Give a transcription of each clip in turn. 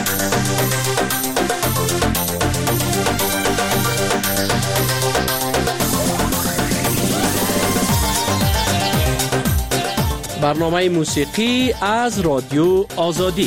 برنامه موسیقی از رادیو آزادی.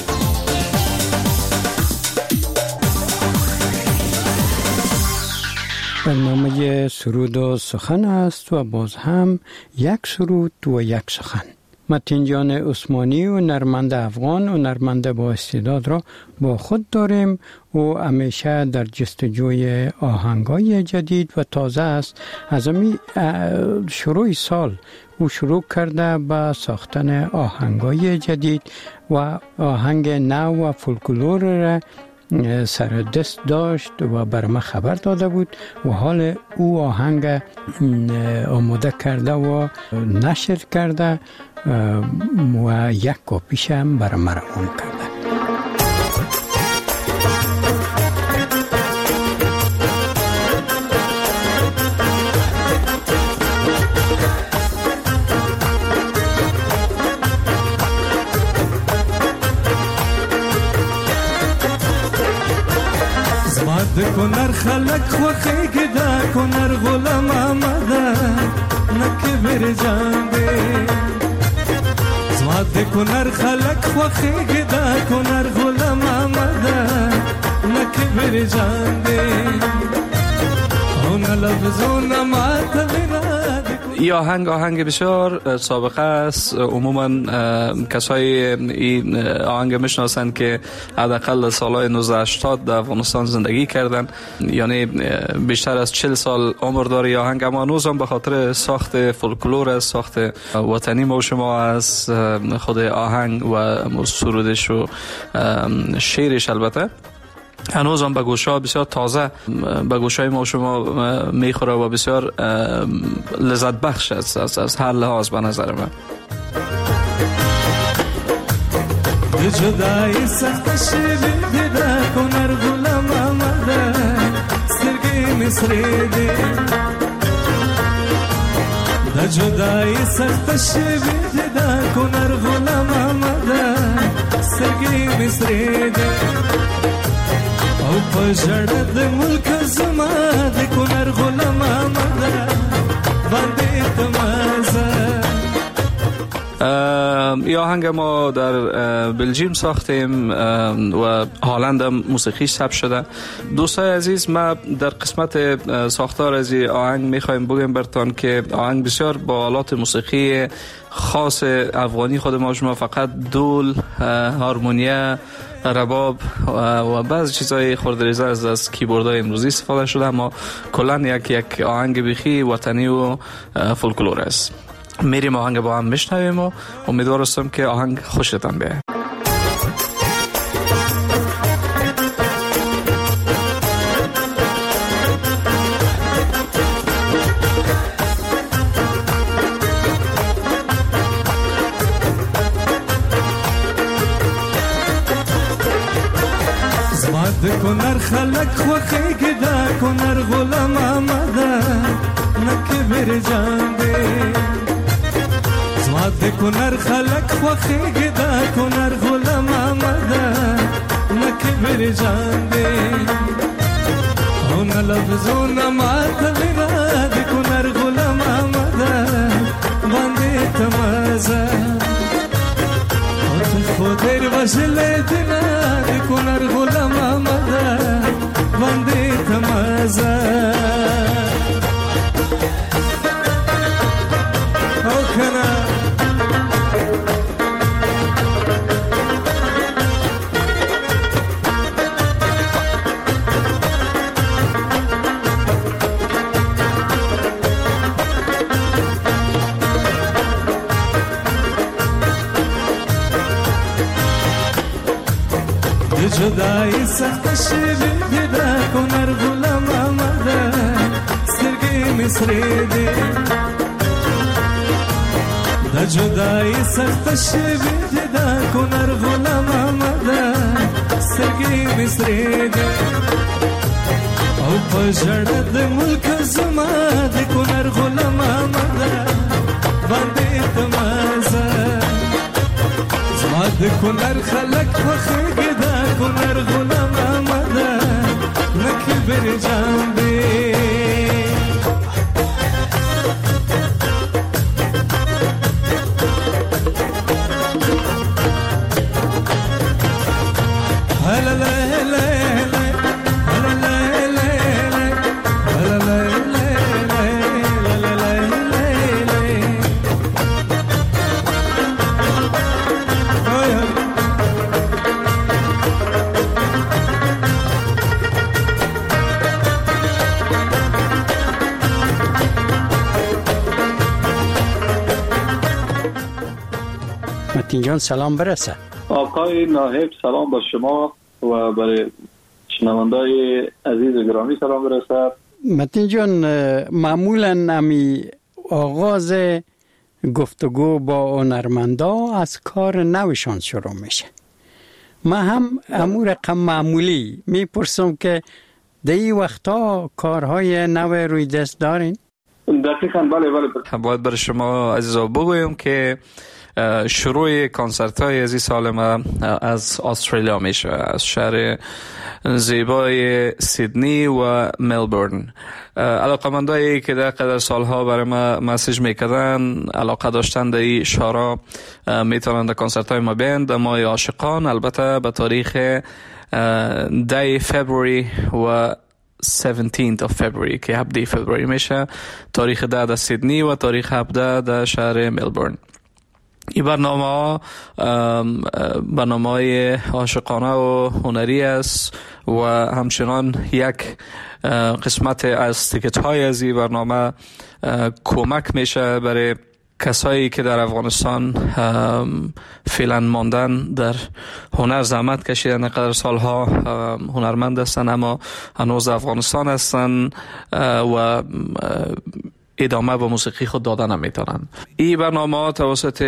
برنامه سرود و سخن است و باز هم یک سرود و یک سخن. متین جان عثمانی و نرمند افغان و نرمند با استعداد را با خود داریم. او همیشه در جستجوی آهنگای جدید و تازه است. از شروع سال او شروع کرده به ساختن آهنگای جدید و آهنگ نو و فولکلور را سر دست داشت و بر ما خبر داده بود و حال او آهنگ آماده کرده و نشر کرده و یک کپیش هم بر ما روان کرده. زماد کنر خلق خوخی گدا کنر غلام آمده نکبر جانده. زماد کنر خلق خوخی گدا کنر غلام آمده نکبر جانده. اون لفظون ماتلینا. این آهنگ بسیار سابقه است. عموما کسای این آهنگ میشناسند که حداقل سالهای 1980 در افغانستان زندگی کردن، یعنی بیشتر از 40 سال عمر داره این آهنگ، اما هنوز هم به خاطر ساخت فولکلور است، ساخت وطنی ما شما از خود آهنگ و سرودش و شعرش البته هنوز هم به گوش‌ها بسیار تازه به گوش‌های ما شما میخوره و بسیار لذت بخش است از هر لحاظ به نظر من. جدای سخت شبیه ده کنر غلام آمده سترگی مصری ده. ده جدای سخت شبیه ده کنر غلام آمده سترگی مصری ده. او پجرد ده ملک زما ده کنر غلام آمده بنده تمازه. این آهنگ ما در بلژیم ساختیم و هالند هم موسیقیش ثبت شده. دوستای عزیز، ما در قسمت ساختار از این آهنگ میخوایم بگیم براتون که آهنگ بسیار با آلات موسیقی خاص افغانی خود ما شما، فقط دول، هارمونیا، رباب و بعضی چیزای خردریزه از کیبوردهای امروزی استفاده شده، اما کلا یک آهنگ بیخی وطنی و فولکلور است. میریم آهنگ با هم میشنویم و امیدوار هستم که آهنگ خوشتان بیاید. زماد کنر خلق خوخی گدا کنر غلام آمده نکبر جانده. زماد کنر خلق خوخی گدا کنر غلام آمده نکبر جانده. اون لفظون ماتلینا دی کنر غلام آمده بنده تمازه. خودر وشل دینا دی کنر غلام آمده بنده تمازه. او کنه جدای سخت شبیه ده کنر غلام آمده سترگی مصری ده. ده جدای سخت شبیه ده کنر غلام آمده سترگی مصری ده. او پجرد ده ملک زما ده کنر غلام آمده بنده تمازه. زماد کنر خلق خوخی گدا کنر متین جان سلام برسه. آقای ناهب سلام با شما و برای شنوندای عزیز و گرامی سلام برسد. متین جان معمولا امی آغاز گفتگو با هنرمندا از کار نوشان شروع میشه. من هم امور رقم معمولی میپرسم که در این وقتا کارهای نو روی دست دارین؟ دقیقاً بله. باید برای شما عزیزا بگویم که شروع کنسرت های از این سال ما از استرالیا میشه، از شهر زیبای سیدنی و ملبورن. علاقمندایی که در قدر سالها برای ما مسیج میکردن، علاقه داشتن در این شهرها، میتونن در کنسرت های ما بین در ماه عاشقان، البته به تاریخ 10 فبروری و 17th of February که 17 فبروری میشه، تاریخ 10 در سیدنی و تاریخ 17 در شهر ملبورن. این برنامه های عاشقانه و هنری است و همچنان یک قسمت از تیکت های از این برنامه کمک میشه برای کسایی که در افغانستان فعلا ماندن، در هنر زحمت کشیدن، قدر سالها هنرمند هستن اما هنوز افغانستان هستن و ادامه به موسیقی خود دادن نمیتونن. این برنامه توسط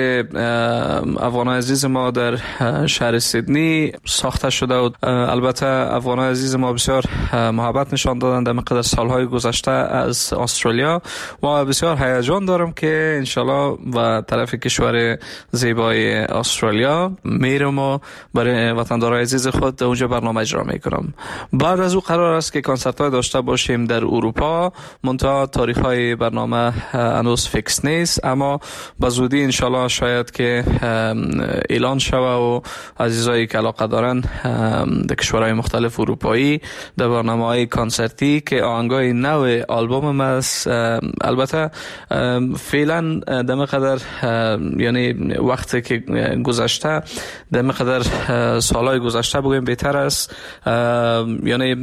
افغانای عزیز ما در شهر سیدنی ساخته شده و البته افغانای عزیز ما بسیار محبت نشان دادن در مقدار سالهای گذشته از استرالیا و بسیار هیجان دارم که انشالله و طرف کشور زیبای استرالیا میرم و برای وطندارای عزیز خود در اونجا برنامه اجرا میکنم. بعد از او قرار است که کنسرت های داشته باشیم در اروپا، منتها تاریخ های برنامه هنوز فیکس نیست، اما به زودی انشالله شاید که اعلان شوه و عزیزایی که علاقه دارن در کشورهای مختلف اروپایی در برنامه‌های کنسرتی که آهنگای نو آلبوم است. البته فعلا در مقدار یعنی وقتی که گذشته، در مقدار سالهای گذشته بگویم بهتر است، یعنی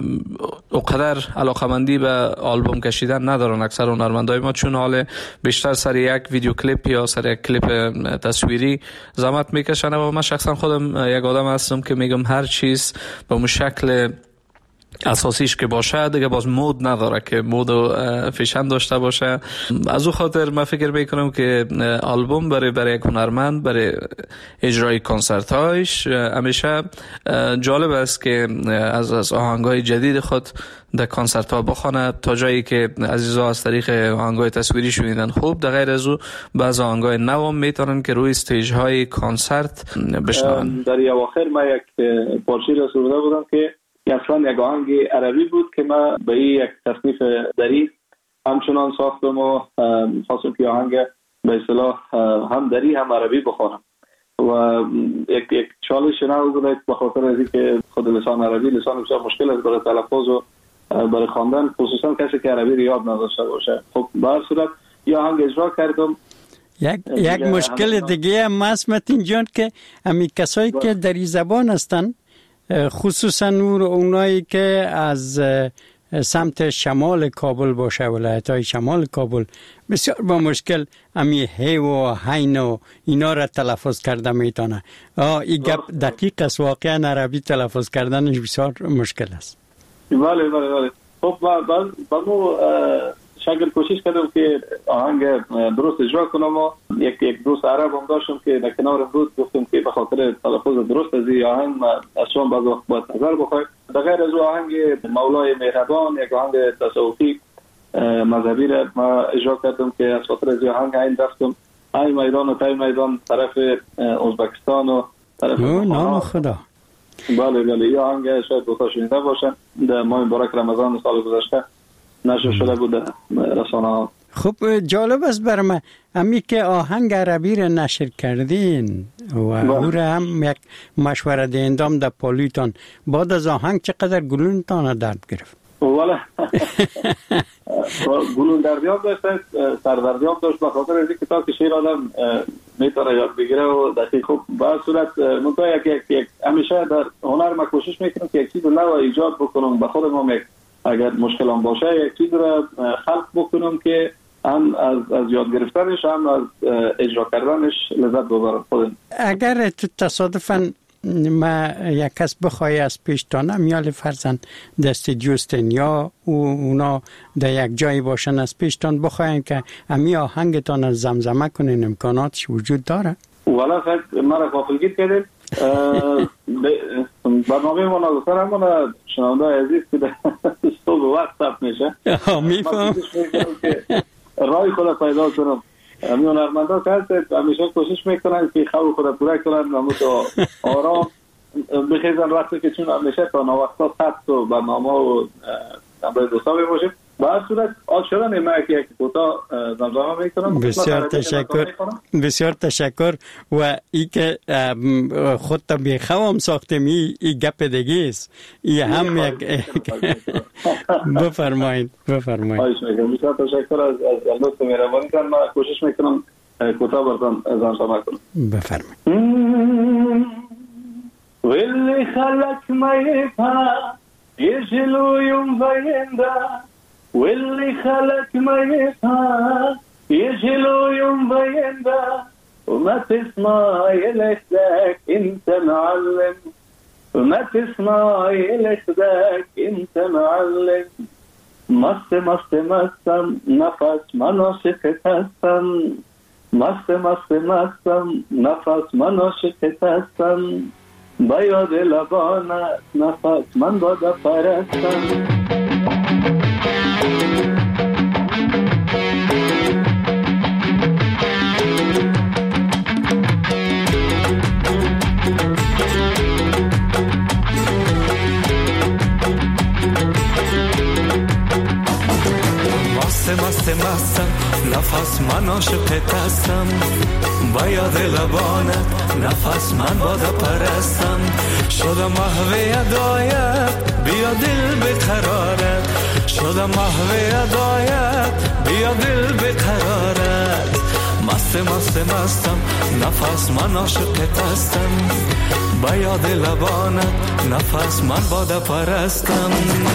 اونقدر علاقمندی به آلبوم کشیدن ندارن اکثر هنرمندای ما، چون حال بیشتر سر یک ویدیو کلیپ یا سر یک کلیپ تصویری زحمت میکشن و من شخصا خودم یک آدم هستم که میگم هر چیز به اون شکل اساسیش که باشه دیگه باز مود نداره که مود و فیشن داشته باشه. از او خاطر من فکر میکنم که آلبوم برای یک هنرمند برای اجرای کنسرت هایش همیشه جالب است که از آهنگای جدید خود در کنسرت ها بخونه، تا جایی که عزیزا از طریق آهنگای تصویری شنیدن خوب، در غیر از او بعض آهنگای نو میتونن که روی استیج های کنسرت بشنون. در اواخر ما یک پارچه رسوده بودم که اصلا یک آهنگ عربی بود که من به یک تصنیف دری همچنان ساختم و خواستم که آهنگ به اصطلاح هم دری هم عربی بخونم و یک چالش نو بود به خاطر از اینکه خود لسان عربی لسان بسیار مشکل است برای تلفظ و برای خواندن، خصوصا کسی که عربی رو یاد نداشته باشه. خب به هر صورت یه آهنگ اجرا کردم. یک مشکل دیگه هم هست متین جان که همین کسایی که در این زبان هستن، خصوصا اونایی که از سمت شمال کابل باشه، ولایت‌های شمال کابل، بسیار با مشکل امی هی و هین و اینا را تلفظ کرده میتونه. این گپ دقیق است، واقعا عربی تلفظ کردنش بسیار مشکل است. بله. خب بعد شاگر کوشش کردم که آهنگ درست اجرا کنم و یک دوست عرب هم داشتم که در کنارم بود، گفتم که به خاطر تلفظ درست از این آهنگ از شما بعض وقت باید نظر بخواید. در غیر از آهنگ مولای مهربان، یک آهنگ تصوفی مذهبی را ما اجرا کردم که از خاطر از آهنگ این رفتم ای میدان و تای میدان طرف ازبکستان و طرف نام خدا. بله این آهنگ شاید دوستا شنیده باشن. در ماه مبارک رمضان سال گذشته نشر شده بود رسانه ها. خب جالب است برای من امی که آهنگ عربی را نشر کردین و او را هم یک مشوره دهندام در پالیتان بعد از آهنگ چقدر گلونتان درد گرفت؟ والا گلون دردیاب داشت، سردردیاب داشت، بخاطر از اینکه تا که شعر آدم میتونه یاد بگیره و دقیق. خب به صورت منطقه یک همیشه در هنر ما کوشش میکنم که یک چیز نو ایجاد بکنم، به خودم هم اگر مشکل هم باشه یک چیز را خلق بکنم که هم از یاد گرفتنش هم از اجرا کردنش لذت ببرم خودم. اگر تو تصادفاً ما یک کس بخوای از پیشتانم یا فرزن دست جوستن یا اونا در یک جایی باشن از پیشتان بخواین که امی آهنگتان از زمزمه کنین، امکاناتش وجود داره؟ والا فکر مرا غافلگیر کردید. برنامه ما نازدار همون شنونده عزیز که در صبح وقت ثبت میشه میفهم رای خود پیدا کنم. امی هنرمندا که هست همیشه کوشش میکنن که خواب خود پورا کنن و متو آرام بخیزن وقتی که چون همیشه تا نوستا ثبت و برنامه و نمبر دوستا باشیم. با هر صورت آل شدن ما یک کوتاه زمزمه میکنم. بسیار تشکر و ای که خود تا بیخوام ساختم ای گپ دیگه است. ای هم یک بفرمایید. بسیار تشکر از لطف مهربانیتان. ما کوشش میکنم کوتاه براتون زمزمه کنم. بفرمایید. واللي خلق ما يفهم يجلو يوم بينده، واللي خلق ما يفهم يجلو يوم بينده، وما تسمع يلخدك انت معلم، وما تسمع يلخدك انت معلم. مست مست مستم نفس من عاشقت هستم، مست مست مستم نفس من عاشقت هستم، با یاد لبانت نفس من بادا پرستم. مست مستم نفس من عاشقت هستم، با یاد لبانت نفس من بادا پرستم. شدم محو ادایت بیا دل بقرارت، شدم محو ادایت بیا دل بقرارت. مست مستم نفس من عاشقت هستم، با یاد لبانت نفس من بادا پرستم.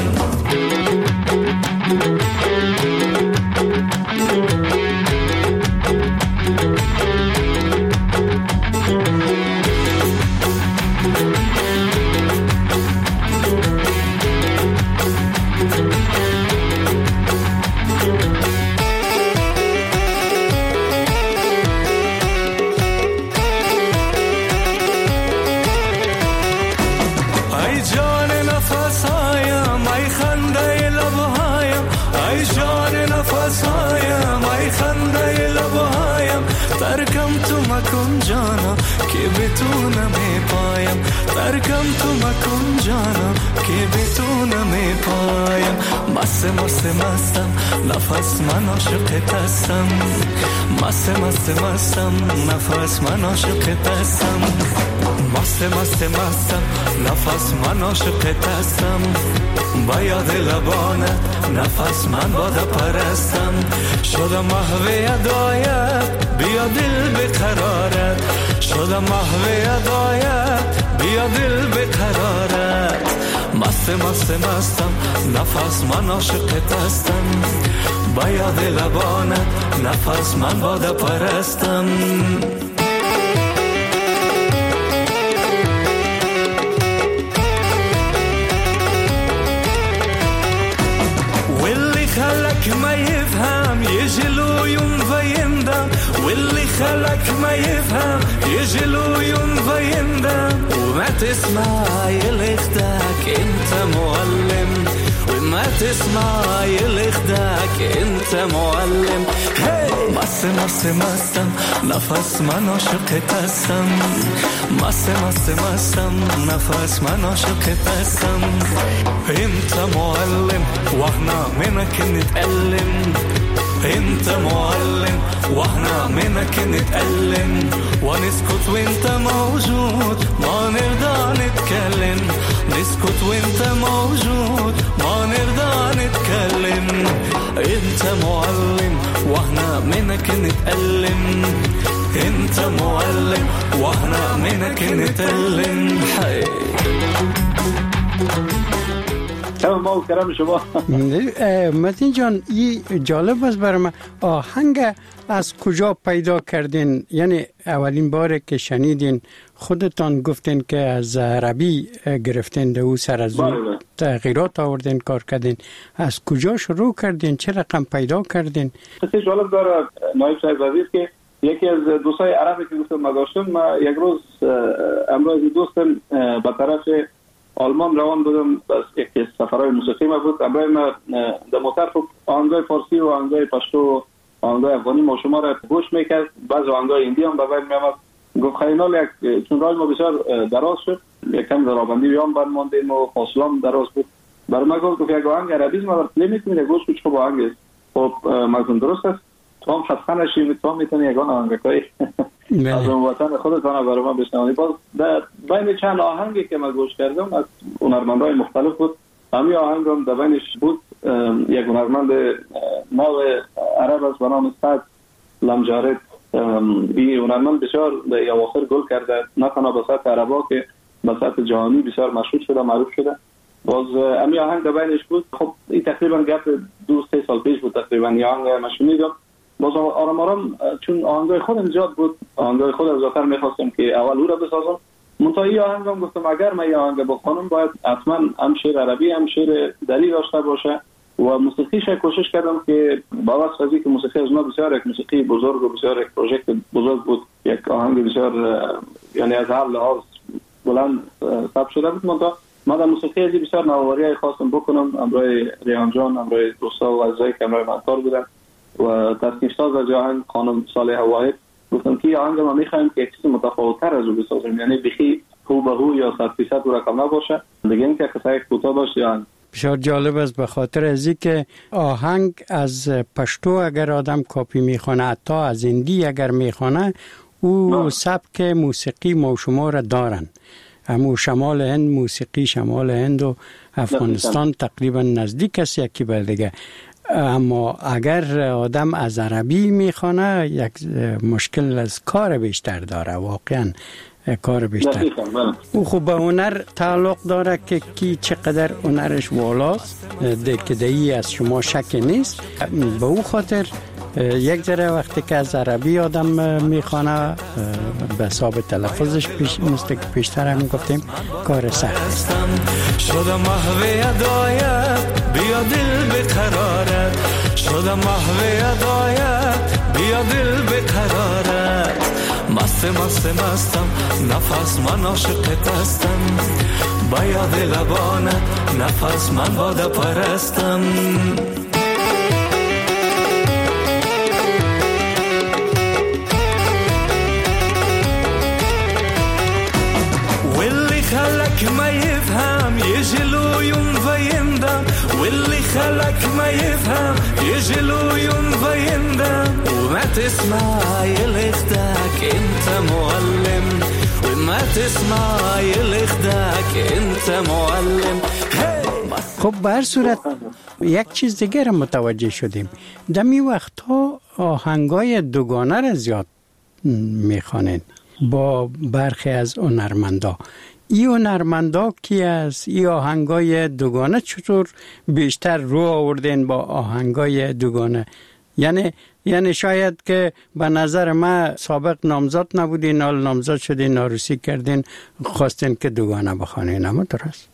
مستم نفس من عاشقت هستم، مستم نفس من عاشقت هستم، مستم نفس من عاشقت هستم، با یاد لبانت نفس من بادا پرستم. شدم محو ادایت بیا دل بقرارت، شدم محو ادایت بیا دل بقرارت. مستم نفس من عاشقت هستم، با یاد لبانت نفس من بادا پرستم. واللي خلق ما يفهم يجلو يوم فيندم، واللي خلق ما يفهم يجلو يوم فيندم. وما تسمع يلخدك انت معلم، وما تسمع يلخدك انت معلم. مستم نفس من عاشقت هستم، مستم نفس من عاشقت هستم. انت معلم واحنا منك نتعلم، انت معلم واحنا منك نتألم ونسكت وانت موجود ما نرضى نتكلم نسكت وانت موجود ما نرضى نتكلم انت معلم واحنا منك نتألم انت معلم واحنا منك نتألم تمام ما کردم شما متین جان این جالب است برای من. آهنگ از کجا پیدا کردین؟ یعنی اولین بار که شنیدین خودتان گفتین که از عربی گرفتین ده او سر از اون تغییرات آوردین کار کردین. از کجا شروع کردین؟ چه رقم پیدا کردین؟ خیلی جالب داره نایب صاحب عزیز که یکی از دوستای عربی که گفتم ما داشتم ما یک روز امروز دوستم به طرف آلمان روان بودم بس یک سفرهای موسیقی ما بود امروز ما در موتر آهنگای فارسی و آهنگای پشتو و آهنگای افغانی ما شما را گوش میکرد بعض آهنگای هندی هم به بین میامد گفت خیلی یک چون راه ما بسیار دراز شد یکم درابندی بیام بر ماندیم و فاصلام دراز بود برای ما گفت یک آهنگ عربی ما را پلی میکنه گوش کچ خوب آهنگ است خب مگم درست است تو هم خستانه شی تو هم میتونی یگان آهنگای از اون وطن خودتان برای ما بشنوانی. باز در بین چند آهنگی که من گوش کردم از هنرمندای مختلف بود همین آهنگ هم در بینش بود یک هنرمند نو عرب است به نام سعد لمجارد. این هنرمند بسیار در اواخر گل کرده نه تنها به سطح عربا که به سطح جهانی بسیار مشهور شده معروف شده. باز همین آهنگ در بینش بود. خب این تقریبا گپ 2-3 سال پیش بود تقریبا این آهنگ من شنیدم. باز آرام آرام چون آهنگای خودم زیاد بود آهنگای خودم زیادتر میخواستم که اول او را بسازم منتها این آهنگم گفتم اگر من این آهنگ بخونم باید حتما هم شعر عربی هم شعر دری داشته باشه و موسیقیش کوشش کردم که با واسطه که موسیقی از ما بسیار یک موسیقی بزرگ و بسیار یک پروژکت بزرگ بود یک آهنگ بسیار یعنی از هر لحاظ بلند ثبت شده بود منتها ما در موسیقی ازی بسیار نوآوری خواستم بکنم امروی ریحان جان امروی دوستا و عزیزایی که امروی من کار بودن و تصنیف ساز از آهنگ خانم صالحه واحد گفتم که آهنگ ما میخوایم که یک چیز متفاوت‌تر از او بسازیم یعنی بخی هو به هو یا 100% او رقم نباشه دیگه اینکه قصه کوتاه باشه یعنی بسیار جالب است به خاطر ازی که آهنگ از پشتو اگر آدم کاپی میخونه حتی از هندی اگر میخونه او سبک موسیقی ما شما را دارن همو شمال هند موسیقی شمال هند و افغانستان تقریبا نزدیک است یکی به دیگه اما اگر آدم از عربی میخونه یک مشکل از کار بیشتر داره واقعا کار بیشتر او خب به هنر تعلق داره که کی چقدر هنرش والاست دکدهی از شما شک نیست به او خاطر یک ذره وقتی که از عربی آدم میخونه به حساب تلفظش مثل که پیشتر هم گفتیم کار سخت شدم محو هدایت بیا دل بقرارت شدم محو هدایت بیا دل بقرارت مستم نفس من عاشقت هستم با یاد لبانت نفس من باده پرستم خلق ما يفهم يجلو يوم فيندم واللي خلق ما يفهم يجلو يوم فيندم وما تسمع يلخدك انت معلم وما تسمع يلخدك انت معلم خب به هر صورت یک چیز دیگر متوجه شدیم دمی وقتها آهنگای دوگانه را زیاد میخوانین با برخی از هنرمندا این هنرمندا کی است؟ این آهنگای دوگانه چطور بیشتر رو آوردین با آهنگای دوگانه؟ یعنی شاید که به نظر من سابق نامزد نبودین حال نامزد شدین ناروسی کردین خواستین که دوگانه بخوانین اما درست؟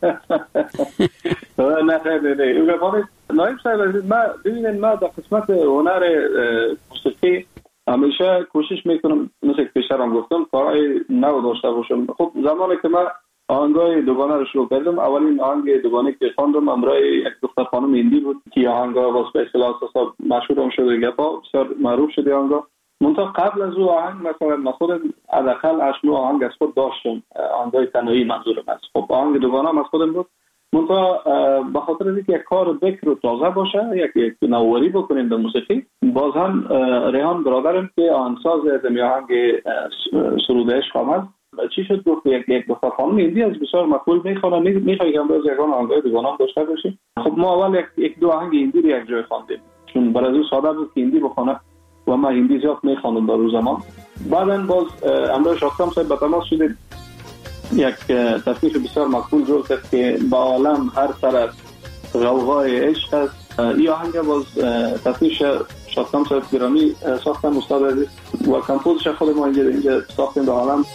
نه خیلی نایب صاحب ببینید ما در قسمت هنر موسیقی همیشه کوشش میکنم مثل که پیشتر هم گفتم کارهای نو داشته باشم. خب زمانی که من آهنگای دوگانه رو شروع کردم اولین آهنگ دوگانه که خواندم امرای یک دختر خانم هندی بود که آهنگا واسه به اصطلاح مشهور هم شده گپا بسیار معروف شده آهنگا منتها قبل از او آهنگ مثلا من خودم حداقل 8-9 آهنگ از خود داشتم آهنگای تنهایی منظورم است. خب آهنگ دوگانه از خودم بود منتها به خاطر اینکه یک کار بکر و تازه باشه، یک نوآوری بکنیم در موسیقی. باز هم ریحان برادرم که آهنگساز از آهنگ سرود عشق آمد، چی شد گفت یک دختر خانم هندی از بسیار مقبول میخوانه، میخوای که امروز یگان آهنگای دیوانه داشته باشی. خب ما اول یک دو آهنگ هندی رو یک جای خواندیم، چون برای او ساده بود که هندی بخونه و ما هندی زیاد میخوانم در روز زمان. بعداً باز امروز شاکرام صاحب به تماس شدیم، یک تصنیف بسیار مقبول جور کرد که با عالم هر طرف غوغای عشق است. این آهنگ باز تصنیف شاکرام صاحب گرامی ساختن، استاد عزیز، و کمپوزش خود ما اینجا ساختیم با عالم.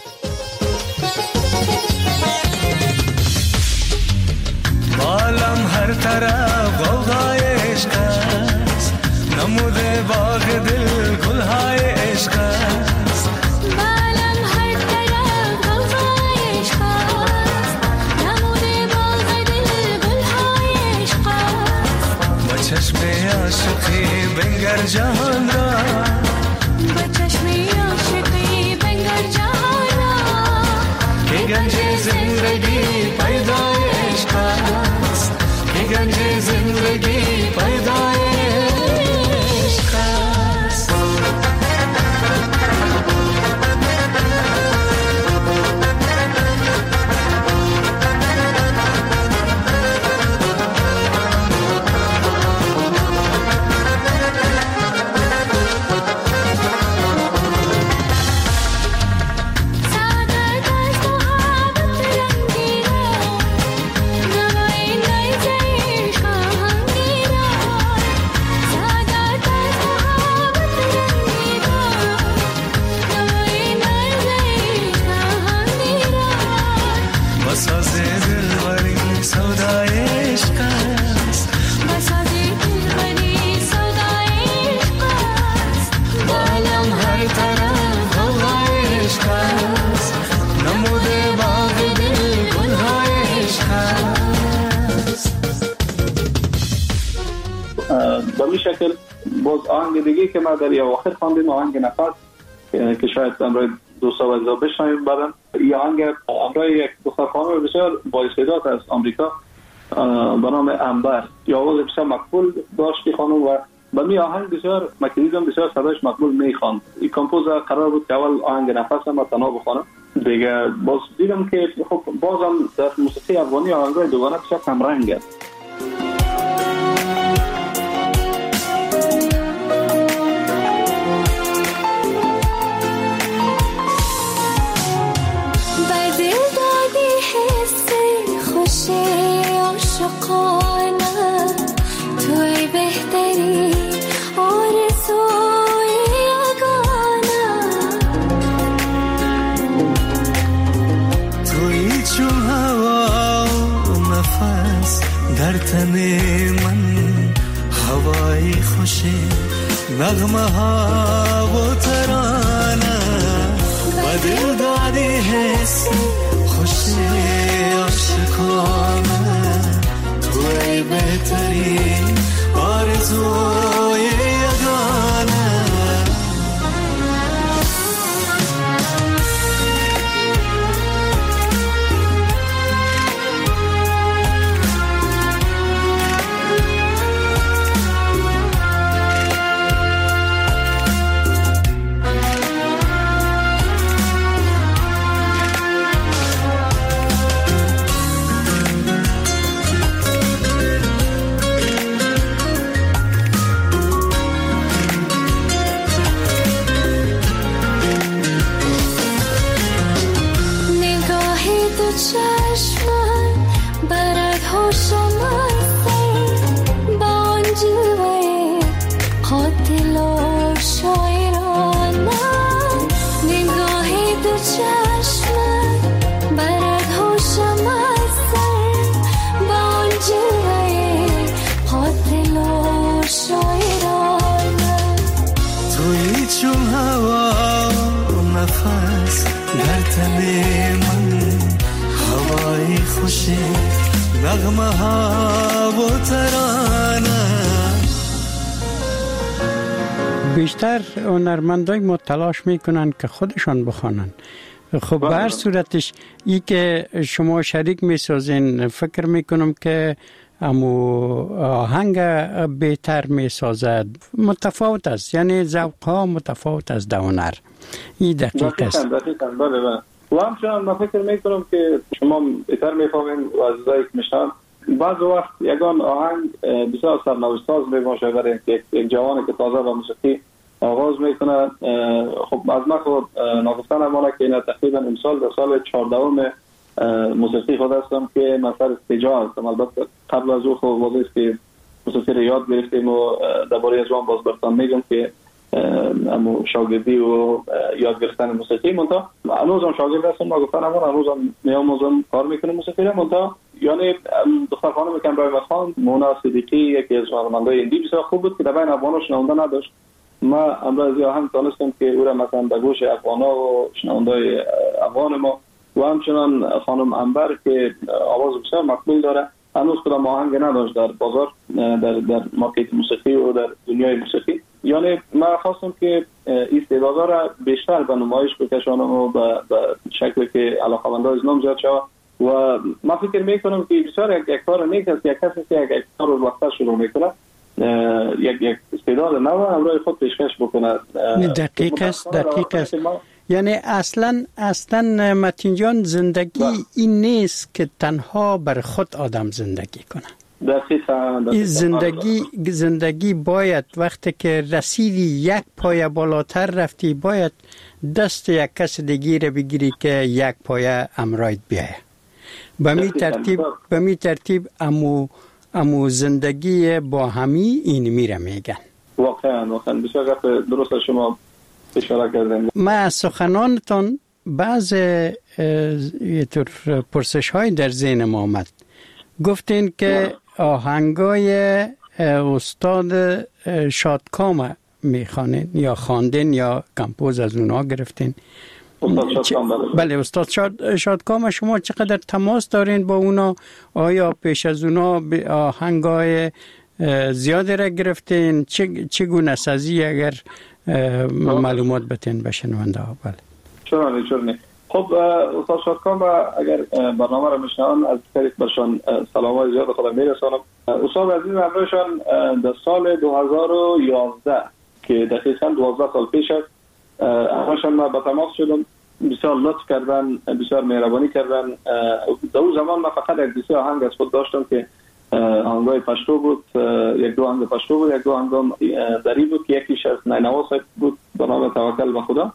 عالم هر طرف غوغای عشق است، نموده باغ دل گلهای عشق است. عالم هر طرف غوغای عشق است، نموده باغ دل گلهای عشق است. با چشم عاشقی بنگر جهان را، با چشم عاشقی بنگر جهان را، که گنج زندگی پیدای عشق است، که گنج زندگی پیدای عشق است. به این شکل باز آهنگ دیگه که ما در اواخر خواندیم، آهنگ نفس که شاید امروز دوستا و عزیزا بشنویم بعداً. این آهنگ امروز یک دختر خانم بسیار با استعداد از آمریکا به نام انبر، یا آواز بسیار مقبول داشتی خانم، و به می آهنگ بسیار مکیدیدم بسیار صداش مقبول میخواند. این کمپوزر قرار بود که اول آهنگ نفس هم تنها بخوانم دیگه. باز دیدم که خب بازم در موسیقی افغانی آهنگای دوگانه بسیار کم رنگ است. توی بهتری آرزوی یگانه، توی چون هوا و نفس در تن من، هوای خوشی نغمه ها و ترانه، و دل دادی حس خوشی عاشقانه، توی بهترین آرزوی یگانه. نغمه ها و ترانه. بیشتر هنرمندای ما تلاش میکنن که خودشان بخوانن، خب به هر صورتش ای که شما شریک میسازین فکر میکنم که امو آهنگ بهتر میسازد متفاوت است، یعنی ذوق ها متفاوت است در هنر. این دقیق است. دقیقاً بله. و همچنان من فکر میکنم که شما بهتر میفهمین و عزیزایی که میشنن بعض وقت یگان آهنگ بسیار سرنوشت‌ساز میباشه برای یک جوانی که تازه با موسیقی آغاز میکنه. خب از من خود ناگفتن امانه که این تقریبا امسال در سال 14 موسیقی خود هستم که من سر استیجا هستم. البته قبل از او خب واضح است که موسیقی رو یاد گرفتیم و درباره از آن باز برتان میگم که امو شاگردی و یاد گرفتن موسیقی منتها هنوزم شاگرد هستم. ناگفتن امانه هنوزم میاموزم کار میکنم موسیقی رو. منتها یعنی دختر خانم کمرای مخان مونا صدیقی یکی از هنرمندای هندی بسیار خوب بود که در بین افغانا شنونده نداشت. ما امروز هم تونستم که او را مثلا به گوش افغانا و شنوندای افغان ما و همچنان خانم انبر که آواز بسیار مقبول داره هنوز کدام آهنگ نداشت در بازار، در مارکت موسیقی و در دنیای موسیقی. یعنی من خواستم که استعدادها را بیشتر به نمایش بکشانم و به شکلی که علاقه‌مندان از نام زیاد شود و من فکر میکنم که بسیار یک کار نیک است یک کسی که یک کار رو وقتا شروع میکنه یک استعداد نو همراه خود پیشکش بکنه. دقیق است. یعنی اصلا متین جان زندگی این نیست که تنها بر خود آدم زندگی کنه. دقیقاً. زندگی باید وقتی که رسیدی یک پایه بالاتر رفتی باید دست یک کس دیگه رو بگیری که یک پایه امرایت بیایه. به می ترتیب امو زندگی با همی این میره میگن. واقعا بسیار گپ درست شما اشاره کردین. ما از سخنانتان بعض پرسش های در ذهن ما آمد. گفتین که آهنگای استاد شادکام میخوانین یا خواندین یا کمپوز از اونا گرفتین. بله استاد شادکام شما چقدر تماس دارین با اونا؟ آیا پیش از اونا آهنگای زیادی را گرفتین؟ چگونه سازی اگر معلومات بتین به شنونده ها؟ بله چرا خب استاد شادکام اگر برنامه را میشنون از طریق برشان سلامای زیاد خودم میرسانم. استاد عزیز همراهشان در سال 2011 که دقیقاً 12 سال پیش است همشان ما با تماس شدم. بسیار لطف کردن، بسیار مهربانی کردن. در اون زمان من فقط یک دیسی آهنگ از خود داشتم که آهنگای پشتو بود، یک دو آهنگ پشتو بود، یک دو آهنگ دری بود که یکیش از نینوا بود به نام توکل به خدا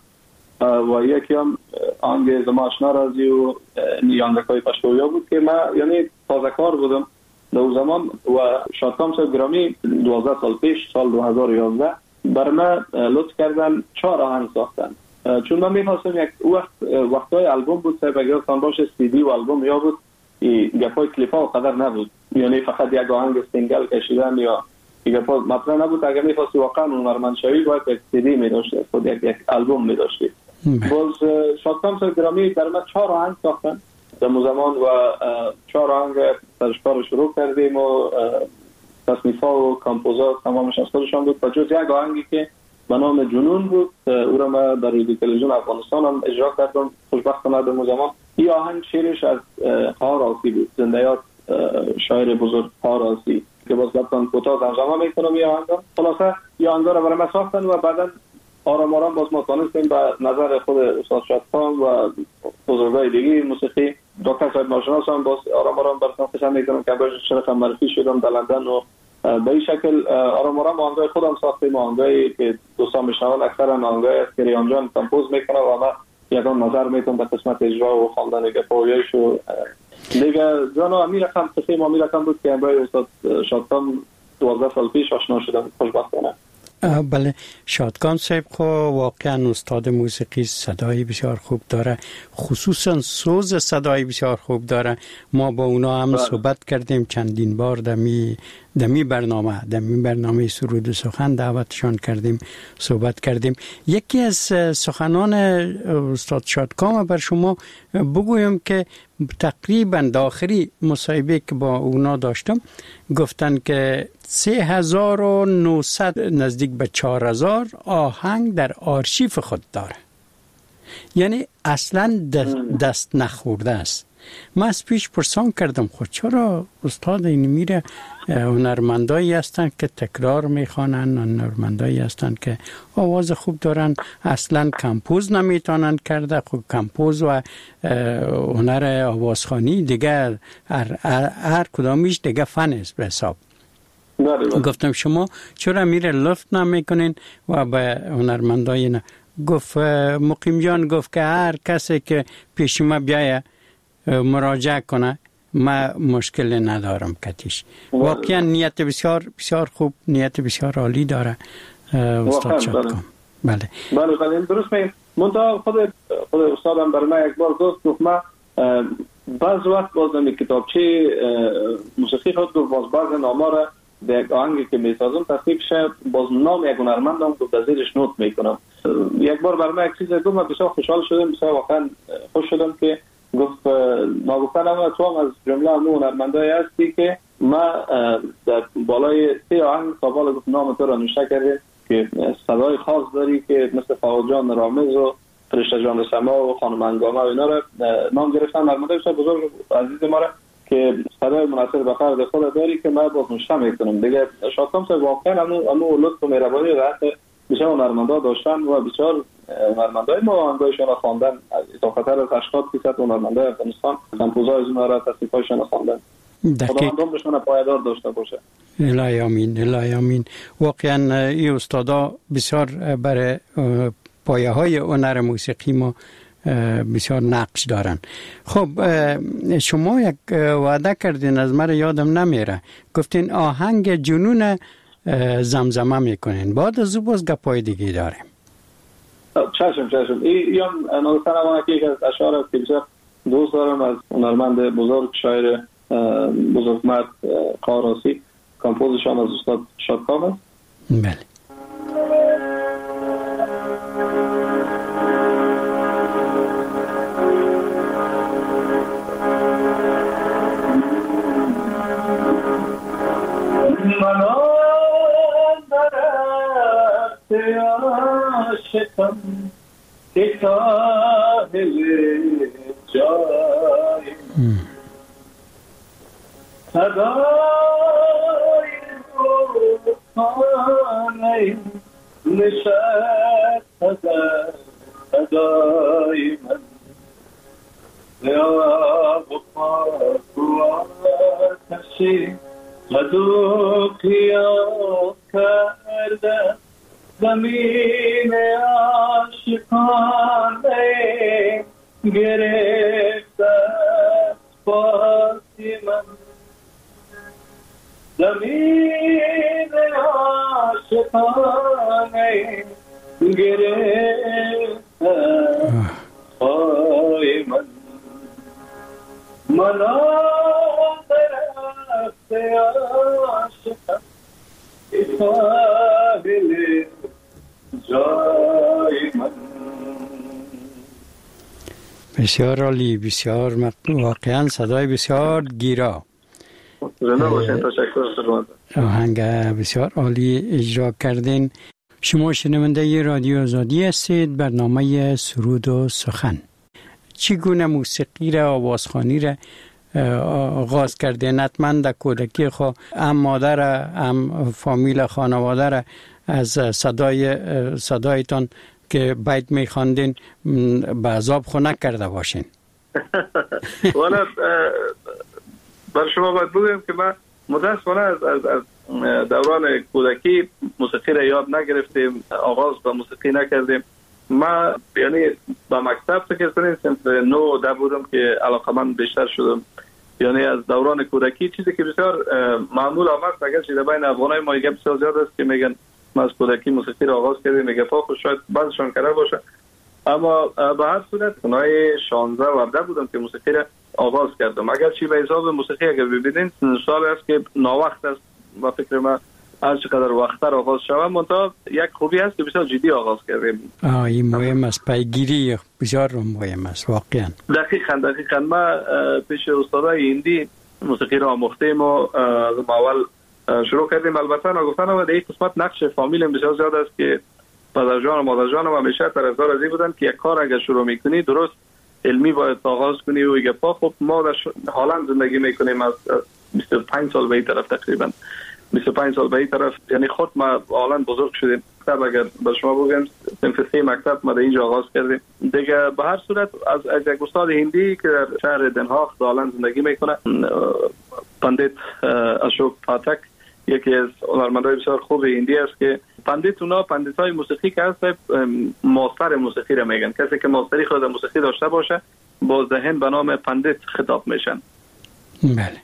و یکی هم آهنگ زما آشنا رازی و آهنگای پشتویا بود که من یعنی تازه کار بودم در اون زمان و شادکام صاحب گرامی 12 سال پیش سال 2011 بر من لطف کردن 4 آهنگ ساختن. چون من می‌خواستم یک وقتای البوم بود صاحب اگر تان باشه سی دی و البوم یا بود گپای کلیپ‌ها قدر نبود، یعنی فقط یک آهنگ سینگل کشیدن یا گپا مطرح نبود. اگر می‌خواستی واقعا هنرمند شوی باید یک سی دی می‌داشتی، خود یک البوم می‌داشتی. باز شادکام صاحب گرامی بر من 4 آهنگ ساختن در زمان و 4 آهنگ سرشکار رو شروع کردیم و تصنیف‌ها و کامپوزات تمامش از خودشان بود و جز یک آهنگی که به نام جنون بود او را من در رادیو تلویزیون افغانستان هم اجرا کردم. خوشبختانه در زمان این آهنگ شعرش از خار آسی بود، زنده‌یات شاعر بزرگ خار آسی که باز لطفاً کوتاه ترجمه میکنم. این آهنگ خلاصه این آهنگ را برای من ساختن و بعداً آرام آرام باز ما تانستیم به نظر خود استاد شادکام و بزرگای دیگه موسیقی دکتر صاحب ناشناس هم باز آرام آرام برشناسش میکنم که باش شرف معرفی شدم در لندن و به این شکل آرام آرام آهنگای خودم ساختیم. آهنگایی که دوستان میشنون اکثرا آهنگای است که ریان جان کمپوز میکنه و من یکان نظر میتونم به قسمت اجرا و خواندن گپایش و دیگه جانا امیر رقم قسم امیر رقم بود که برای استاد شادکام 12 سال پیش آشنا شدم خوشبختانه. بله شادکام صاحب خو واقعا استاد موسیقی صدای بسیار خوب داره، خصوصا سوز صدای بسیار خوب داره. ما با اونا هم صحبت کردیم چندین بار دمی برنامه سرود سخن دعوتشان کردیم، صحبت کردیم. یکی از سخنان استاد شادکام بر شما بگویم که تقریبا داخلی مصاحبه که با اونا داشتم گفتن که 3900 نزدیک به 4000 آهنگ در آرشیف خود داره یعنی اصلا دست نخورده است. من از پیش پرسان کردم خود چرا استاد این میره هنرمندایی هستند که تکرار میخوانن، هنرمندایی هستند که آواز خوب دارن، اصلا کمپوز نمیتونن کرده. خب کمپوز و هنر آوازخوانی دیگه هر کدامیش دیگه فن است به حساب. گفتم شما چرا میره لفت نمیکنین و به هنرمندای نه؟ گفت مقیم جان گفت که هر کسی که پیش ما بیایه مراجعه کنه ما مشکل ندارم کتیش. واقعا نیت بسیار بسیار خوب، نیت بسیار عالی داره استاد شادکام. بله بله درست میگم. منتها خود استادم برای من یک بار گفت ما بعض وقت باز نمی کتابچه موسیقی خود گفت باز نامه را به یک آهنگی که میسازم تصدیق شه باز نام یک هنرمندم گفت از زیرش نوت میکنم. یک بار برای من یک چیز گفت من بسیار خوشحال شدم، بسیار واقعا خوش شدم که گفت ما گفتن اما تو هم از جمله همون هنرمندایی هستی که ما در بالای 3 آهنگ قابل گفت نام تو را نوشته کرده که صدای خاص داری که مثل فاضل جان رامز و فرشته جان سما و خانم انگامه و اینا را نام گرفتن. هنرمندای بسیار بزرگ عزیز ما را که صدای مناسب به فرد خود داری که من باز نوشته میکنم دیگه. شادکام صاحب واقعا همون لطف و مهربانی و بسیار هنرمندا داشتن و بسیار هنرمندای ما آهنگایشان را خواندن. اضافتر از 80% هنرمندای افغانستان کمپوزای از اونها را تصنیفایشان را خواندن. خداوند عمرشان پایدار داشته باشه. الهی آمین، الهی آمین. واقعا این استادا بسیار برای پایه های هنر موسیقی ما بسیار نقش دارن. خب شما یک وعده کردین از من یادم نمیره، گفتین آهنگ جنون زمزمه میکنین، بعد از او باز گپای دیگه داریم. چشم این نوستن اما یکی از اشعار است که بسیار دوست دارم از هنرمند بزرگ شاعر بزرگمرد قاراسی، کمپوزشان از استاد شادکام است. بله عاشقم که ساحل جای صدای روحانه نشست صدای من یا بخاک و آتشی مدو قیام کرده زمین عاشقانه گرفته پاسی من، زمین عاشقانه گرفته پای من، منا درخت عاشقم ساحل جای من. بسیار عالی، بسیار واقعا صدای بسیار گیرا. آهنگ بسیار عالی اجرا کردین. شما شنونده رادیو آزادی هستید، برنامه سرود و سخن. چگونه موسیقی را، آوازخوانی را آغاز کردین؟ حتما در کودکی خود هم مادر هم فامیل خانواده را از صدایتان که بیت میخواندین به عذاب خو نکرده باشین؟ والا برای شما باید بگویم که من متاسفانه از دوران کودکی موسیقی را یاد نگرفتیم، آغاز به موسیقی نکردیم. من یعنی با مکتب فکر کنیم صنف 9 و 10 بودم که علاقمند بیشتر شدم. یعنی از دوران کودکی چیزی که بسیار معمول آمد، اگر چیز بین افغانای ما یک بسیار زیاد است که میگن ما از کودکی موسیقی را آغاز کردیم، میگه خود شاید بعضشان کرده باشه، اما به هر صورت سنای 16 و 17 بودم که موسیقی را آغاز کردم. اگر چی به حساب موسیقی اگر ببینید سال است که ناوقت است و فکر من هر چقدر وقت‌تر آغاز شوم، منتها یک خوبی هست که بسیار جدی آغاز کردیم. این مهم است، پیگیری بسیار مهم است واقعا. دقیقاً ما پیش استادای هندی موسیقی را آموختیم و از اول شروع کردیم. البته نگفتن و در این قسمت نقش فامیل بسیار زیاد است که پدر جان و مادر جانم همیشه طرفدار از این بودن که یک کار اگر شروع میکنی درست علمی باید آغاز کنی و یک پا. خب ما در هلند زندگی میکنیم از 25 سال به این طرف، تقریبا 25 سال به این طرف، یعنی خود ما هلند بزرگ شدیم. مکتب اگر به شما بگم صنف 3 مکتب ما در اینجا آغاز کردیم دیگه. به هر صورت از یک استاد هندی که در شهر دن هاگ هلند زندگی میکنه، پندیت اشوک پاتک، یکی از هنرمندای بسیار خوب هندی است که پندیت اونا پندیتای موسیقی که هست ماستر موسیقی را میگن. کسی که ماستری خود موسیقی داشته باشه باز دهن به نام پندیت خطاب میشن. بله.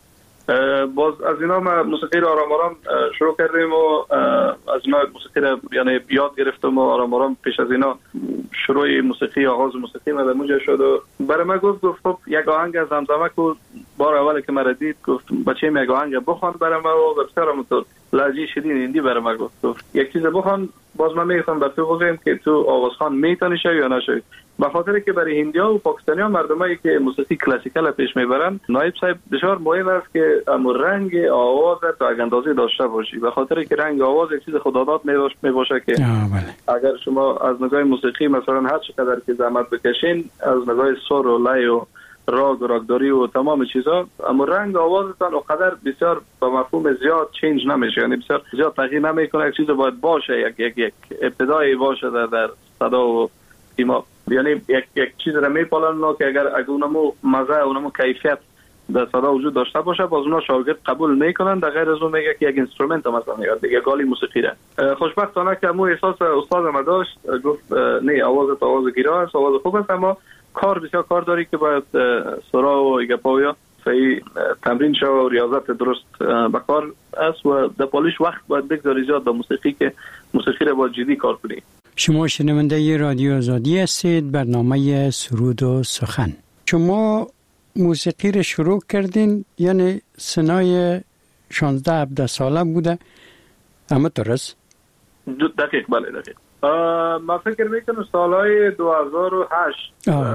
باز از اینا ما موسیقی را آرام آرام شروع کردیم و از اینا موسیقی را یعنی یاد گرفتم و آرام آرام پیش از اینا شروع موسیقی، آغاز موسیقی ما در اونجا شد و برای من گفت خب یک آهنگ از زمزمه کو. بار اول که مرا دید گفت بچه یک آهنگ بخوان برای ما و بسیار متو لهجه شیرین هندی برای ما گفت یک چیز بخوان. باز من میگم بر تو بگم که تو آوازخوان میتونی شوی یا نشوی، به خاطر که برای هندی‌ها و پاکستانی‌ها مردمایی که موسیقی کلاسیکال پیش میبرن نایب صاحب بسیار مهم است که رنگ آواز تا اندازه داشته باشی، به خاطر که رنگ آواز یک چیز خداداد میباشه که اگر شما از نگاه موسیقی مثلا هر چقدر که زحمت بکشین از نگاه سر و لای و راگ و راگداری و تمام چیزا، اما رنگ آوازتان اونقدر بسیار به مفهوم زیاد چینج نمیشه، یعنی بسیار زیاد تغییر نمیکنه. یک چیز باید باشه، یک ابتدایی باشه در صدا و سیما، یعنی یک چیز را میپالن که اگر اونمو مزه اونمو کیفیت در صدا وجود داشته باشه باز اونا شاگرد قبول میکنن. در غیر از اون میگه که یک اینسترومنت مثلا یا دیگه گالی موسیقی را. خوشبختانه که مو احساس استاد ما داشت، گفت نه آواز گیرا است، آواز خوب است، اما کار بسیار کار داری که باید سرا و گپاویا صحیح تمرین شو و ریاضت درست بکار است و در پالیش وقت باید بگذاری زیاد به موسیقی که موسیقی را باید جدی کار کنی. شما شنونده رادیو آزادی هستید، برنامه سرود و سخن. شما موسیقی را شروع کردین یعنی سنای 16-17 ساله بوده، اما درست؟ دقیق، بله دقیق. ما فکر میکنم سالهای 2008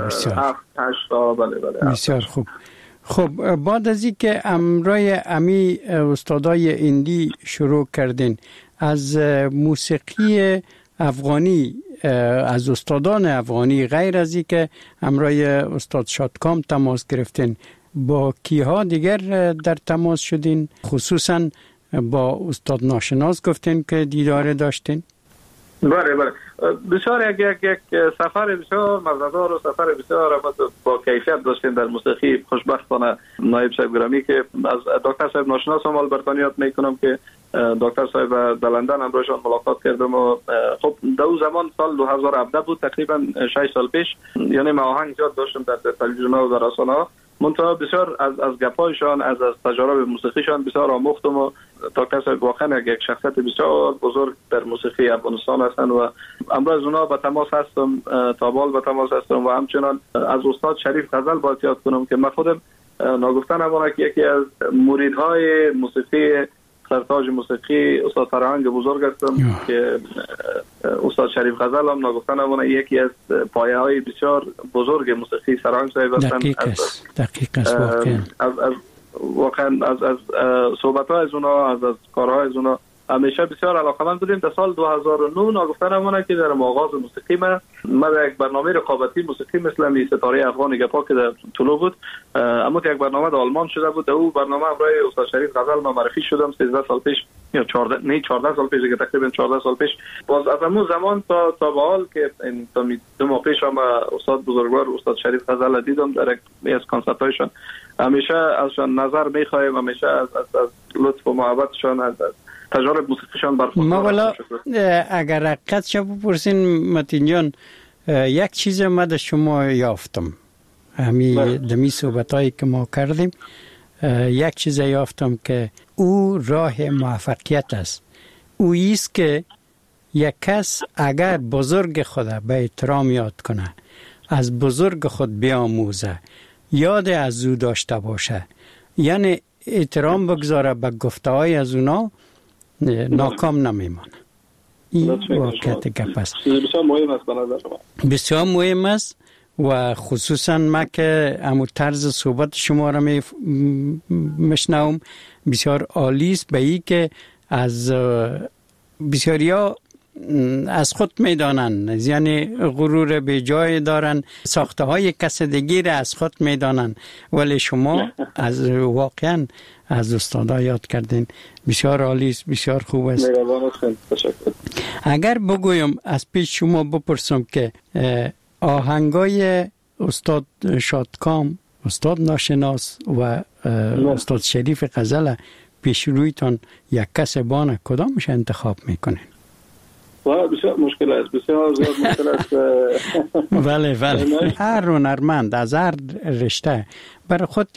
بله بسیار خوب. خب بعد از این که امرای امی استادای هندی شروع کردین، از موسیقی افغانی، از استادان افغانی غیر از این که امرای استاد شادکام تماس گرفتین، با کیها دیگر در تماس شدین؟ خصوصا با استاد ناشناس گفتین که دیدار داشتین؟ بله بسیار یک سفر بسیار مزه‌دار و سفر بسیار با کیفیت داشتیم در موسیقی. خوشبختانه نایب صاحب گرامی که از دکتر صاحب ناشناس هم البرتانیات میکنم که دکتر صاحب در لندن همراهشان ملاقات کردم و خب دو زمان سال 2017 بود، تقریبا 6 سال پیش، یعنی ما آهنگ زیاد داشتم در تلویزیون و در رسانه ها. منتها بسیار از گپایشان از تجارب موسیقیشان بسیار آموختم و دکتر صاحب واقعا یک شخصیت بسیار بزرگ در موسیقی افغانستان هستند و امروز اونا به تماس هستم، تابال به تماس هستم و همچنان از استاد شریف غزل باید یاد کنم که من خودم ناگفتن امانه که یکی از مریدهای موسیقی سرتاج موسیقی استاد فرهنگ بزرگ هستم که استاد شریف غزل هم ناگفتن امانه یکی از پایه های بسیار بزرگ موسیقی سرهنگ صاحب هستند. دقیق است واقعا از صحبت ها از اونا، از کارها از اونا همیشه بسیار علاقه‌مند بودیم. در سال 2009 ناگفتن امانه که در آغاز موسیقی ما در یک برنامه رقابتی موسیقی مثل ستاره افغان گپا که در طلوع بود، اما یک برنامه در آلمان شده بود. در اون برنامه برای استاد شریف غزل ما معرفی شدم 13 سال پیش یا 14 سال پیش دیگه، تقریبا 14 سال پیش. باز از اون زمان تا به حال که تا 2 ماه پیش هم استاد بزرگوار استاد شریف غزل دیدم در یک از کنسرت‌هایشان. همیشه ازشان نظر می‌خوایم، همیشه از لطف و محبتشان، از تجارب موسیقیشان برخوردار. ما والا اگر حقیقت شو بپرسین متین جان، یک چیز ما در شما یافتم همی دمی صحبتایی که ما کردیم، یک چیز یافتم که او راه موفقیت است. او ایست که یک کس اگر بزرگ خود به احترام یاد کنه، از بزرگ خود بیاموزه، یاد از او داشته باشه، یعنی احترام بگذاره به گفته های از اونا، ناکام نمیمانه. این واقعیت گپ است. بسیار مهم است به نظر شما. بسیار مهم است و خصوصا ما که همون طرز صحبت شما را میشنوم بسیار عالی است، به این که از بسیاریا از خود میدانن، یعنی غرور به جای دارن، ساخته های کسدگی را از خود میدانن، ولی شما از واقعا از استادا یاد کردین. بسیار عالی است، بسیار خوب است. تشکر. اگر بگویم از پیش شما بپرسم که آهنگای استاد شادکام، استاد ناشناس و استاد شریف غزل پیش رویتان یک کس بانه، کدامش انتخاب میکنین؟ بسیار مشکل است، بسیار زیاد مشکل است. بله هر هنرمند از هر رشته برای خود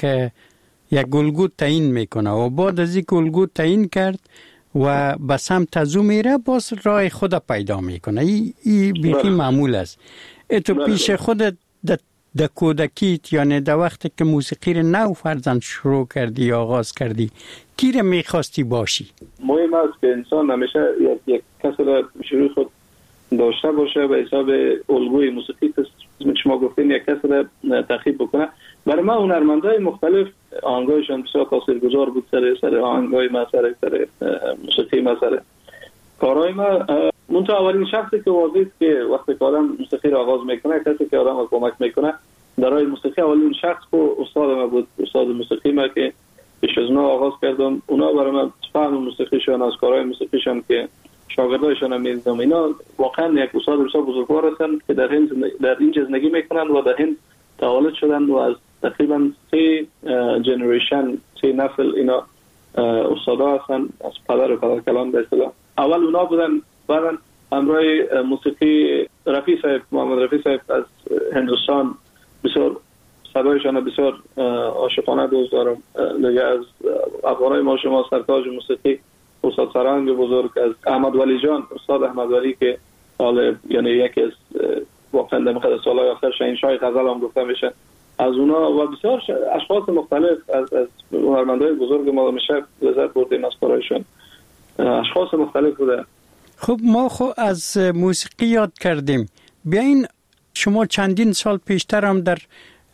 یک الگو تعیین میکنه و بعد از این الگو تعیین کرد و به سمت از او میره، باز راه خود پیدا میکنه. این بیخی معمول است. تو پیش خودت در کودکیت، یعنی در وقتی که موسیقی رو نو فرزند شروع کردی یا آغاز کردی، کی رو میخواستی باشی؟ مهم است که انسان همیشه یک کسی را شروع خود داشته باشه به حساب الگوی موسیقی که شما گفتین، یک کسی را تعقیب بکنه. برای ما هنرمندای مختلف آهنگایشان بسیار تاثیرگذار بود سر آهنگای ما، سر موسیقی ما، سر کارهای ما. منتها اولین شخصی که واضحه که وقتی که آدم موسیقی را آغاز میکنه، کسی که آدم را کمک میکنه در راه موسیقی، اولین شخص که استاد ما بود، استاد موسیقی ما که پیش از اونا آغاز کردم. اونا برای من فهم موسیقیشان، از کارهای موسیقیشان که شاگردایشان می‌دیدم، اینا واقعا یک استاد بسیار بزرگوار هستند که در این زندگی میکنند و در این تولد شدند و از تقریبا 3 جنریشن، 3 نسل اینا استادا هستند، از پدر و پدرکلان به اصطلاح. اول اونا بودن، بعد همراه موسیقی رفیع صاحب، محمد رفیع صاحب از هندوستان، بسیار صدایشان بسیار عاشقانه دوست دارم. دیگه از افغانای ما شما سرتاج موسیقی استاد سرهنگ بزرگ، از احمد ولی جان، استاد احمد ولی که حالا یعنی یکی از واقعا در مقدار سالهای آخر شاهنشاه غزل هم گفته میشه، از اونا و بسیار اشخاص مختلف از هنرمندای بزرگ ما میشه لذت بردیم از کارایشون. اشخاص مختلف بوده. خب ما از موسیقی یاد کردیم. بیاین شما چندین سال پیشتر هم در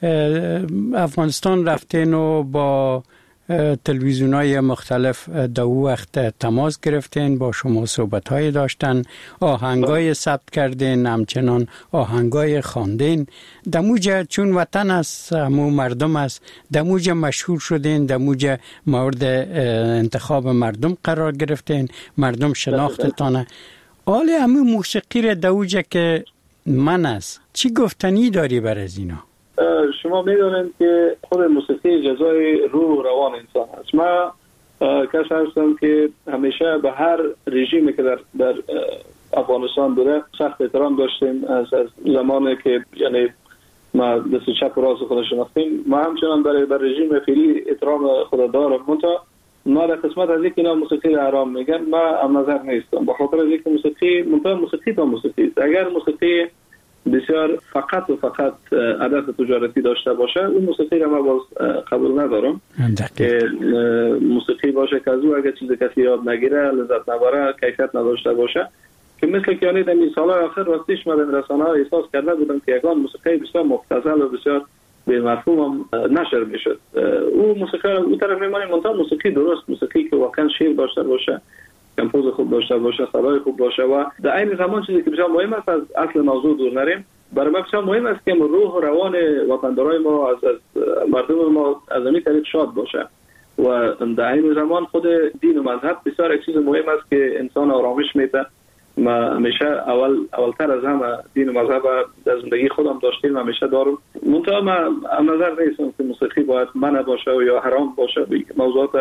افغانستان رفتین و با تلویزیون‌های مختلف در وقت تماس گرفتین، با شما صحبت‌های داشتن، آهنگای ثبت کردین، همچنان آهنگای خواندین. دموجه چون وطن است، همو مردم است، دموجه مشهور شدین، دموجه مورد انتخاب مردم قرار گرفتین، مردم شناختتانه. حالا همو موسیقی را دموجه که من است، چی گفتنی داری بر از اینا؟ شما میدونید که خود موسیقی جزای روح و روان انسان است. ما کسی هستم که همیشه به هر رژیمی که در افغانستان بوده سخت احترام داشتیم. از زمانی که یعنی ما دست چپ و راست خود شناختیم، ما همچنان بر رژیم فعلی احترام خود دارم. منتها ما در قسمت از اینکه اینا موسیقی را حرام میگن، ما هم نظر نیستم، به خاطر اینکه موسیقی منتها موسیقی تا موسیقی است. اگر موسیقی بسیار فقط و فقط هدف تجارتی داشته باشه، اون موسیقی را من باز قبول ندارم. که موسیقی باشه که از او اگر چیز کسی یاد نگیره، لذت نبره، کیفیت نداشته باشه، که مثل که یعنی در این سالهای آخر راستیش من در رسانه‌ها احساس کرده بودم که یکان موسیقی بسیار مبتذل و بسیار به مفهوم نشر میشد. او موسیقی را اون طرف میمانیم، منتها موسیقی درست، موسیقی که واقعا شعر داشته باشه، کمپوز خوب داشته باشه، صدای خوب باشه و در این زمان چیزی که بسیار مهم است، از اصل موضوع دور نریم. برای من بسیار مهم است که روح و روان وطندارای ما، از مردم ما از همین طریق شاد باشه و در این زمان خود دین و مذهب بسیار یک چیز مهم است که انسان آرامش میده. ما همیشه اولتر از همه دین و مذهب در زندگی خودم داشتیم، همیشه دارم. منتها من نظر نیستم که موسیقی باید منع باشه یا حرام باشه. موضوعات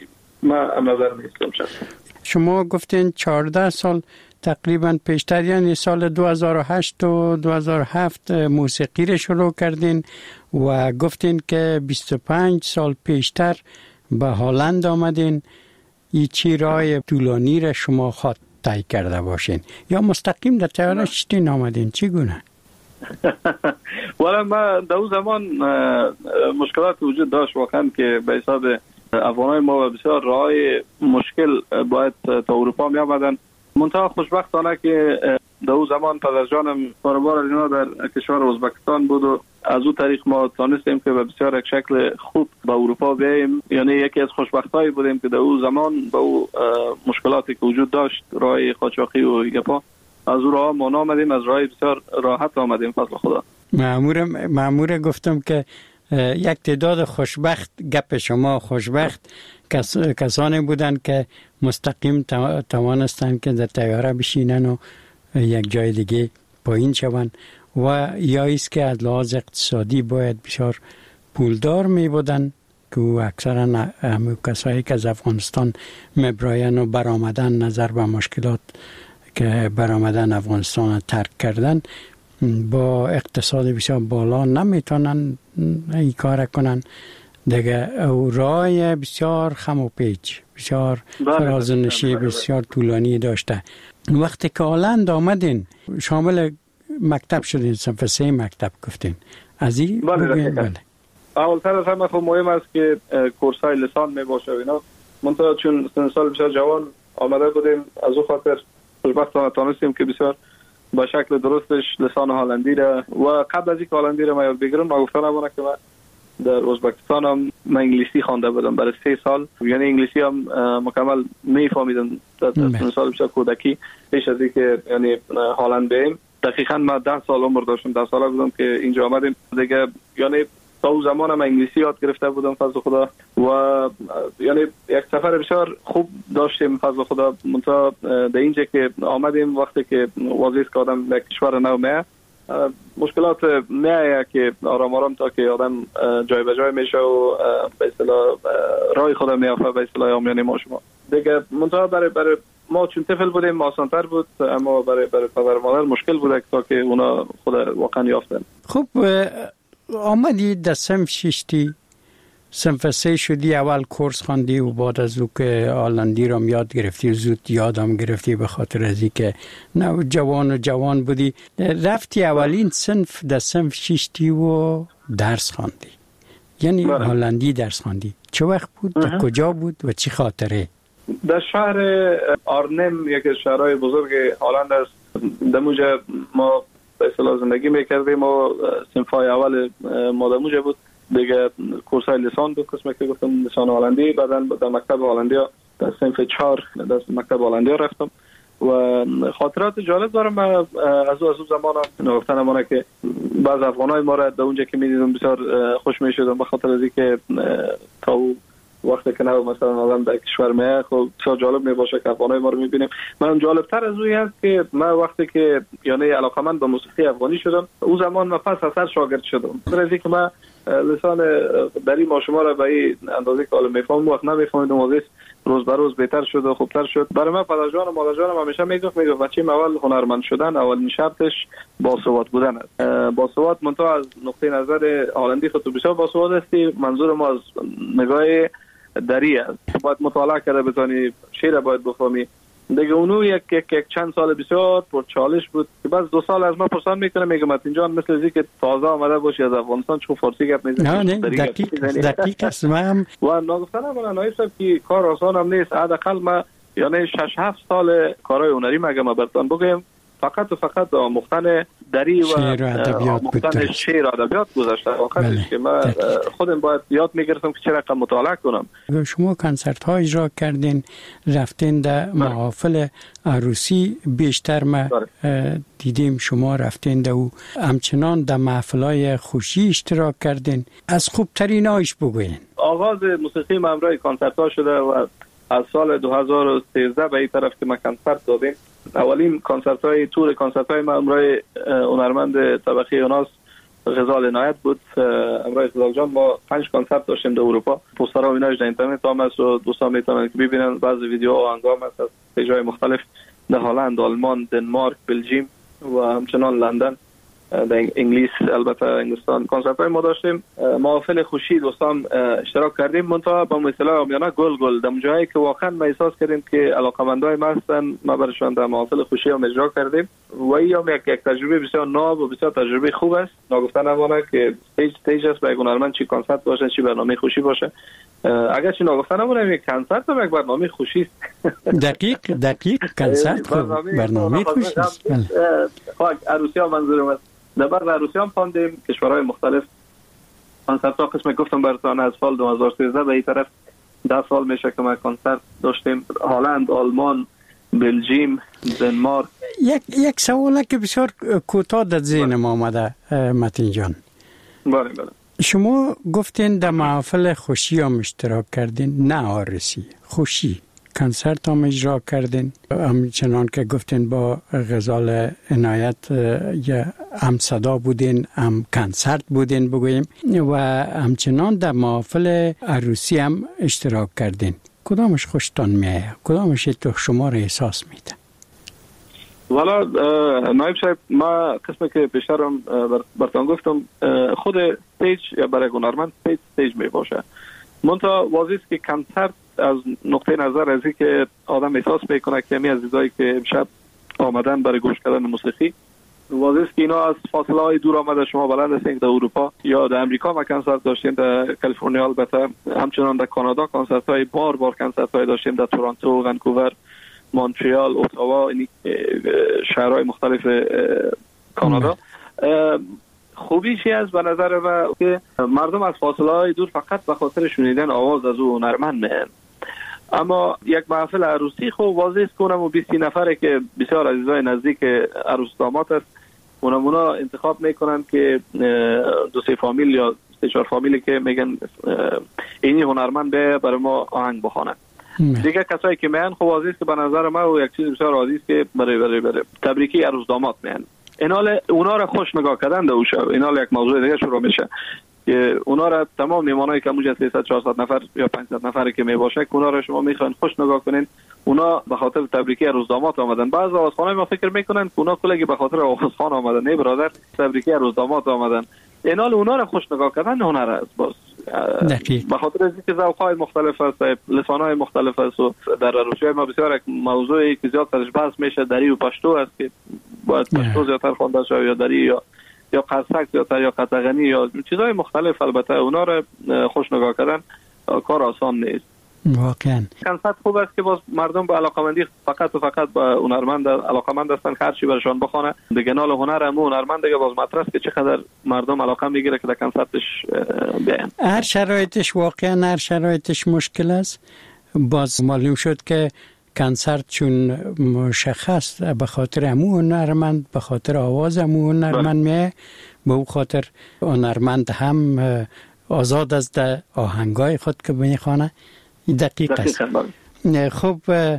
ما نظر نیستم شخصا. شما گفتین 14 سال تقریبا پیشتر، یعنی سال 2008 و 2007 موسیقی رو شروع کردین و گفتین که 25 سال پیشتر به هلند آمدین. این چی راه طولانی را شما خود طی کرده باشین یا مستقیم در طیاره شدین آمدین؟ چی گونه؟ والا ما در اون زمان مشکلات وجود داشت واقعا که به حساب افغانای ما بسیار راه مشکل باید تا اروپا می آمدن. منتها خوشبختانه که در اون زمان پدر جانم کاروبار اینا در کشور ازبکستان بود و از اون طریق ما تانستیم که به بسیار یک شکل خوب به اروپا بیاییم. یعنی یکی از خوشبختایی بودیم که در اون زمان با اون مشکلاتی که وجود داشت، راه قاچاقی و گپا، از اون راه ما آمدیم، از راه بسیار راحت آمدیم فضل خدا. مأمور گفتم که یک تعداد خوشبخت، گپ شما خوشبخت کسانی بودند که مستقیم توانستند که در طیاره بشینن و یک جای دیگه پایین شوند و یا ایست که از لحاظ اقتصادی باید بسیار پولدار می بودن که اکثرا همه کسایی که از افغانستان میبراین و برآمدن نظر به مشکلات که برآمدن افغانستان ترک کردن با اقتصاد بسیار بالا نمیتونن این کار کنن دیگه. او راه بسیار خم و پیچ، بسیار فرازنشی بسیار طولانی داشته. وقتی که هلند آمدین شامل مکتب شدین، صنف 3 مکتب گفتین از این بگوین. بله. اولتر از همه خب مهم است که کورسای لسان می باشه اینا. منتها چون سال بسیار جوان آمده بودیم، از اون خاطر خوشبختانه تانستیم که بسیار با شکل درستش لسان هلندی را و قبل از اینکه هلندی را ما یاد بگیرم ما گفتم نمونه که من در ازبکستان هم من انگلیسی خوانده بودم برای 3 سال، یعنی انگلیسی هم مکمل میفهمیدم در سال بسیار کودکی پیش از اینکه یعنی هلند بریم. دقیقاً ما 10 سال عمر داشتم، 10 ساله بودم که اینجا آمدیم دیگه. یعنی تا اون زمان من انگلیسی یاد گرفته بودم فضل خدا و یعنی یک سفر بسیار خوب داشتیم فضل خدا. منتها در اینجا که آمدیم وقتی که واضح که آدم به کشور نو میه مشکلات میه که آرام آرام تا که آدم جای به جای میشه و به اصطلاح راه خدا میافته به اصطلاح آمیانه ما شما دیگه. منتها برای ما چون طفل بودیم آسان‌تر بود، اما برای پدر و مادر مشکل بود تا که اونا خود واقعا یافتن. خب آمدی در صنف 6 صنف 3 شدی، اول کورس خواندی و بعد از او که هلندی را یاد گرفتی زود یادم گرفتی به خاطر از اینکه جوان بودی. رفتی اولین صنف در صنف 6 و درس خواندی، یعنی هلندی درس خواندی. چه وقت بود و کجا بود و چی خاطره؟ در شهر آرنم، یکی از شهرهای بزرگ هلند است. در اونجا ما به اصطلاح زندگی میکردیم و صنفای اول ما در اونجا بود دیگه. کورسای لسان بود، قسمت که گفتم لسان هلندی. بعدن در مکتب هلندیا در صنف 4 در مکتب هلندیا رفتم و خاطرات جالب دارم. از اون زمان نگفتن امانه که بعض افغانای ما را در اونجا که میدیدم بسیار خوش میشدم به خاطر از اینکه تا وقتی که نه مثلا آدم در کشور میه خب بسیار جالب میباشه که افغانای ما رو میبینیم. من جالبتر از اون هست که من وقتی که یعنی علاقمند به موسیقی افغانی شدم اون زمان من پس اثر شاگرد شدم. برای اینکه من لسان دری ما شما را به این اندازه که حالا میفهمم وقت نمیفهمیدم، واضح روز به روز بهتر شد و خوبتر شد. برای من پدر جان و مادر جانم همیشه میگفت بچه‌م اول هنرمند شدن اولین شرطش باسواد بودن است. باسواد منتها از نقطه نظر هلندی خود بسیار باسواد هستی. منظور ما از نگاه دری است. باید مطالعه کرده بتونی، شعر باید بفهمی دیگه. اونو یک چند سال بسیار پر چالش بود که بعد 2 سال از ما پرسان میکنه میگم اینجان مثل از که تازه آمده باشی از افغانستان چون فارسی گپ میزنی. نه دقیق است. من و نگفتن من نایب صاحب که کار آسان هم نیست. حداقل ما یعنی 6-7 سال کارهای هنری مگم براتون بگم فقط و فقط آموختن دری و آموختن شعر و ادبیات گذاشته. واقعا که من خودم باید یاد میگرفتم که چه رقم مطالعه کنم. شما کنسرت ها اجرا کردین، رفتین در محافل عروسی بیشتر ما دیدیم شما رفتین در او، همچنان در محفلای خوشی اشتراک کردین. از خوبترین هایش بگوین. آغاز موسیقی ممرای کنسرت ها شده و از سال 2013 به این طرف که ما کنسرت دادیم. اولین تور کنسرت های ما امرای هنرمند طبقه یوناس غزال عنایت بود. امرای غزال جان ما 5 کنسرت داشتیم در اروپا. پوسترها و ایناش در اینترنت هم هست و دوستان میتونن که ببینن. بعضی ویدیو و آهنگام هست از جای مختلف در هلند، آلمان، دنمارک، بلژیم و همچنان لندن، در انگلیس، البته انگلستان کنسرت های ما داشتیم. محافل خوشی دوستان اشتراک کردیم. منتها با مثلا آمیانه گل در جایی که واقعا ما احساس کردیم که علاقمندای ما هستن، ما برشان در محافل خوشی هم اجرا کردیم و این هم یک تجربه بسیار ناب و بسیار تجربه خوب است. ناگفته نمانه که استیج است برای هنرمند، چی کنسرت باشه چی برنامه خوشی باشه. اگر چی ناگفته نمانه یک کنسرت هم یک برنامه خوشی است. دقیق کنسرت برنامه خوشی است. عروسی ها منظورم است. در بر عروسی ها پاندیم کشورهای مختلف کنسرت ها قسم گفتم براتون از سال 2013 به این طرف 10 سال میشه که ما کنسرت داشتیم. هلند، آلمان، بلژیم، دنمارک. یک سواله که بسیار کوتاه در ذهن ما آمده متین جان. بله. شما گفتین در محافل خوشی هم اشتراک کردین، نه عروسی، خوشی کنسرت هم اجرا کردین، همچنان که گفتین با غزال عنایت یا هم صدا بودین هم کنسرت بودین بگوییم، و همچنان در محافل عروسی هم اشتراک کردین. کدامش خوشتان میایه؟ کدامش تو شما را احساس میده؟ والا نایب صاحب، ما قسمی که بیشترم براتون گفتم، خود استیج یا برای هنرمند استیج می باشه. منتها واضح است که کنسرت از نقطه نظر از که آدم احساس میکنه که همین عزیزایی که امشب آمدن برای گوش کردن موسیقی، واضح است که اینا از فاصله های دور آمده. شما بلد هستین در اروپا یا در امریکا ما کنسرت داشتیم، در کالیفرنیا البته، همچنان در کانادا کنسرت های بار کنسرت های داشتیم، در تورنتو، ونکوور، مونترال، اتاوا، شهرهای مختلف کانادا. خوبیش از به نظر من که مردم از فاصله های دور فقط به خاطر شنیدن آواز از او هنرمند میان. اما یک محفل عروسی خب واضح است که اونم 20 نفره که بسیار عزیزای نزدیک عروس داماد است، اونا انتخاب میکنن که 2-3 فامیل یا 3-4 فامیلی که میگن اینی هنرمند برای ما آهنگ بخونه. دیگه کسایی که میان خب واضح است که به نظر من یک چیز بسیار عادی است که برای تبریکی عروس داماد میان. اینال اونا را خوش نگاه کردن در اوشا. اینال یک موضوع دیگه شروع میشه که اونا را تمام میمانایی که موجه 300-400 نفر یا 500 نفری که میباشه، اونا را شما میخواین خوش نگاه کنین. اونا به خاطر تبریکی عروس داماد آمدن. بعضی آوازخوانای ما فکر میکنن که اونا کلگی به خاطر آوازخوان آمدن. نه برادر، تبریکی عروس داماد آمدن. اینال اونا را خوش نگاه کردن هنر است. باز به خاطر اینکه ذوق‌های مختلف است، لسان‌های مختلف است و در عروسی ما بسیار یک موضوعی که زیاد درش بحث میشه دری و پشتو است که باید پشتو زیادتر خوانده شود یا دری یا قرصک زیادتر یا قطغنی یا چیزهای مختلف. البته اونا را خوش نگاه کردن کار آسان نیست. واقعا کنسرت خوب است که باز مردم به علاقمندی فقط به هنرمند علاقمند هستن، هر چی برشان بخونه دیگه. نال هنر هم هنرمند دیگه باز مطرح است که چقدر مردم علاقه میگیره که در کنسرتش بیان. هر شرایطش واقعا هر شرایطش مشکل است. باز معلوم شد که کنسرت چون مشخص به خاطر همون هنرمند، به خاطر آواز همون هنرمند میه، به اون خاطر هنرمند هم آزاد از آهنگای خود که میخوانه. دقیق است. خب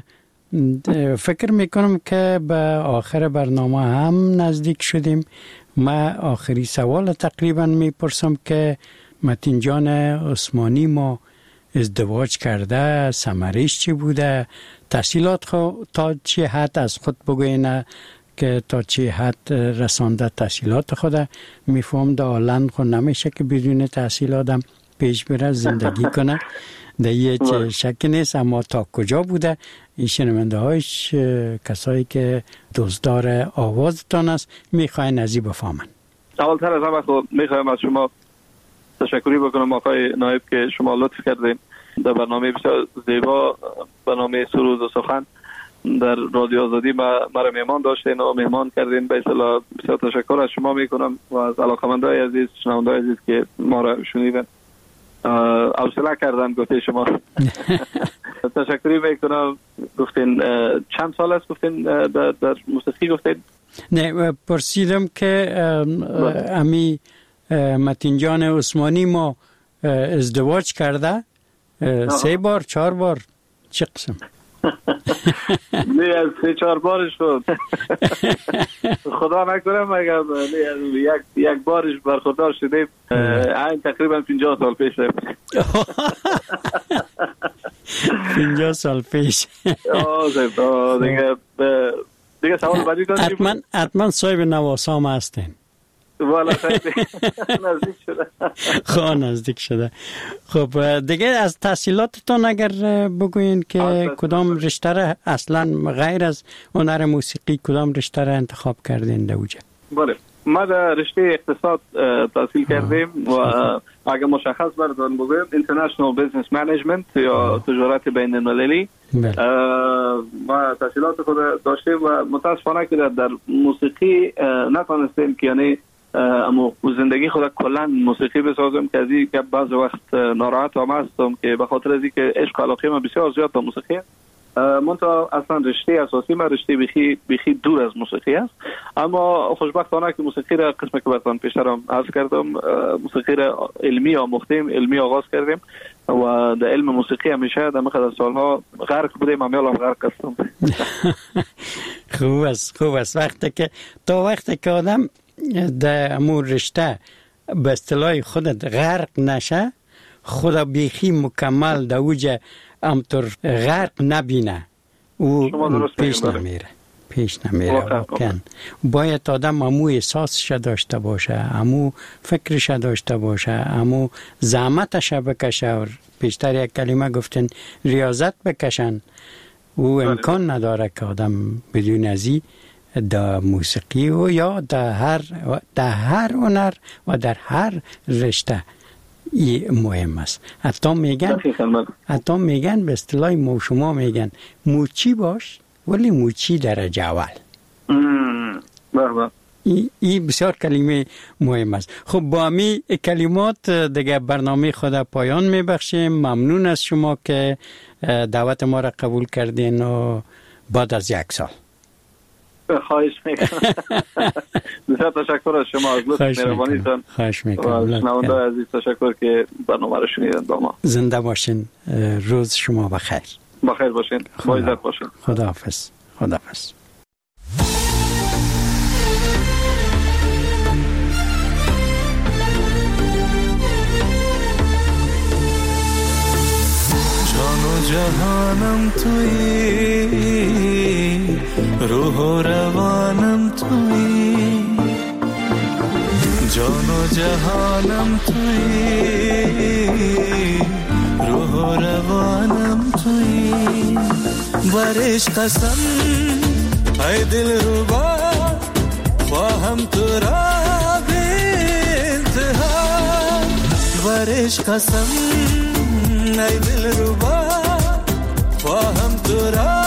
فکر میکنم که به آخر برنامه هم نزدیک شدیم. من آخری سوال تقریبا میپرسم که متین جان عثمانی ما ازدواج کرده، ثمرش چی بوده؟ تحصیلات خود تا چه حد از خود بگوینه که تا چه حد رسانده تحصیلات خود؟ میفهم در هلند خود نمیشه که بدون تحصیلاتم پیش بره زندگی کنه، در یه شک نیست. اما تا کجا بوده این شنونده هایش کسایی که دزدار آوازتان است میخواین از این بفهمن؟ اولتر از همه خود میخوایم از شما تشکری بکنم آقای نایب که شما لطف کردین در برنامه بسیار زیبا، برنامه سرود و سخن در رادیو آزادی مرا مهمان داشتین و مهمان کردین. به اصطلاح بسیار تشکر از شما میکنم و از علاقمندای عزیز، شنوندای عزیز که ما را شنیدن، حوصله کردن گفته شما. تشکری میکنم. گفتین چند سال است گفتین در موسیقی گفتین؟ نه پرسیدم که امی متین جان عثمانی ما ازدواج کرده 3 بار 4 بار چه قسم؟ نه از 3-4 بارش شد. خدا نکنم اگر یک بارش برخوردار شدیم. این تقریبا 50 سال پیش. 50 سال پیش. دیگه سوال بعدی داریم. حتما صاحب نواسام هستین. والا خیلی نزدیک شده. خب نزدیک شده. خب دیگه از تحصیلاتتون اگر بگوین که کدام رشته را اصلا غیر از هنر موسیقی کدام رشته را انتخاب کردین دوجه؟ بله ما در رشته اقتصاد تحصیل کردیم و اگر مشخص بردارم بگویم International Business Management یا تجارت بین المللی. ما تحصیلات خود داشتیم و متاسفانه که در موسیقی نتونستیم که یعنی اما زندگی خود کلا موسیقی بسازم که از این که بعض وقت ناراحت هم هستم که به خاطر از اینکه عشق و علاقه من بسیار زیاد به موسیقی منتها اصلا رشته اساسی من رشته بخی دور از موسیقی است. اما خوشبختانه که موسیقی را قسمی که براتون پیشترم عرض کردم موسیقی را علمی آموختیم، علمی آغاز کردیم و در علم موسیقی همیشه در مقدار سالها غرق بودیم، همیشه غرق هستم. خوب است وقتی که آدم در امور رشته به اصطلاح خودت غرق نشه خدا بیخی مکمل در اوجه همطور غرق نبینه او پیش نمیره واقعا. باید آدم همو احساسش داشته باشه، همو فکرش داشته باشه، همو زحمتش بکشه. پیشتر یک کلمه گفتن ریاضت بکشن. او امکان نداره که آدم بدون ازی در موسیقی و یا در هر هنر و در هر رشته مهم است. حتی میگن به اصطلاح ما شما میگن موچی باش ولی موچی درجه اول. این بسیار کلمه مهم است. خب با امی کلمات دیگه برنامه خود پایان میبخشیم. ممنون از شما که دعوت ما را قبول کردین و بعد از 1 سال. خواهش میکنم. بسیار تشکر از شما از لطف مهربانیتون. خواهش میکنم. شنونده عزیز تشکر که برنامه را شنیدن با ما. زنده باشین. روز شما بخیر. بخیر باشین. با عزت باشین. خداحافظ. خداحافظ. جان و جهانم تویی، روح و روانم تویی، جان و جهانم تویی، روح و روانم تویی. برش قسم ای دل ربا خواهم تو را به انتها. برش قسم ای دل ربا خواهم تو را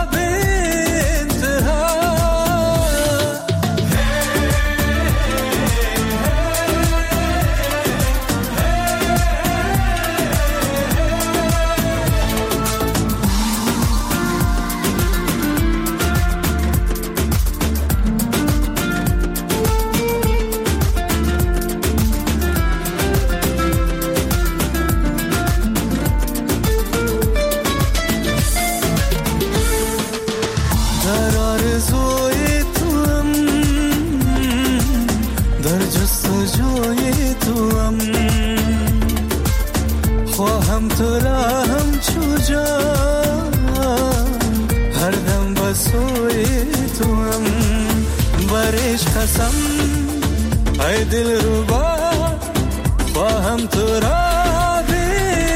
ای دل ربا خواهم تو را به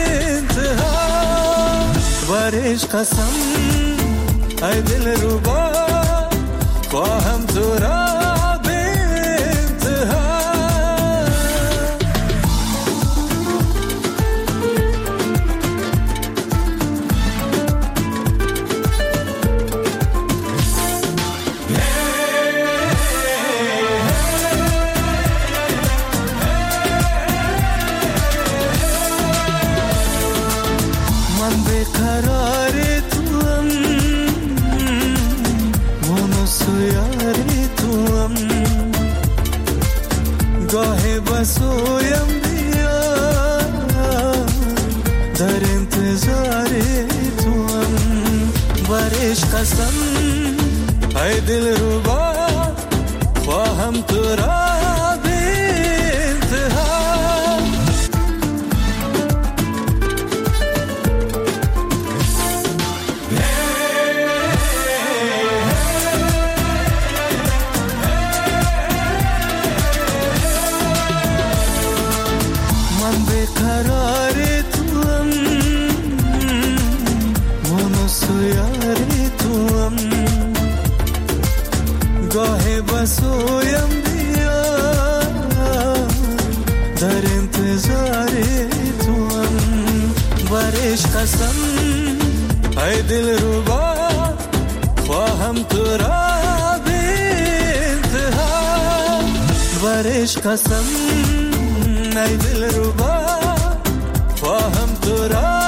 انتها. برش قسم ای دل ربا خواهم تو را به انتها. سویم بیا در انتظار توام. برش قسم ای دل ربا خواهم تو را به انتها. بسویم بیا در انتظار توام برش قسم ای دل ربا خواهم تو را به انتها برش قسم ای دل ربا خواهم تو را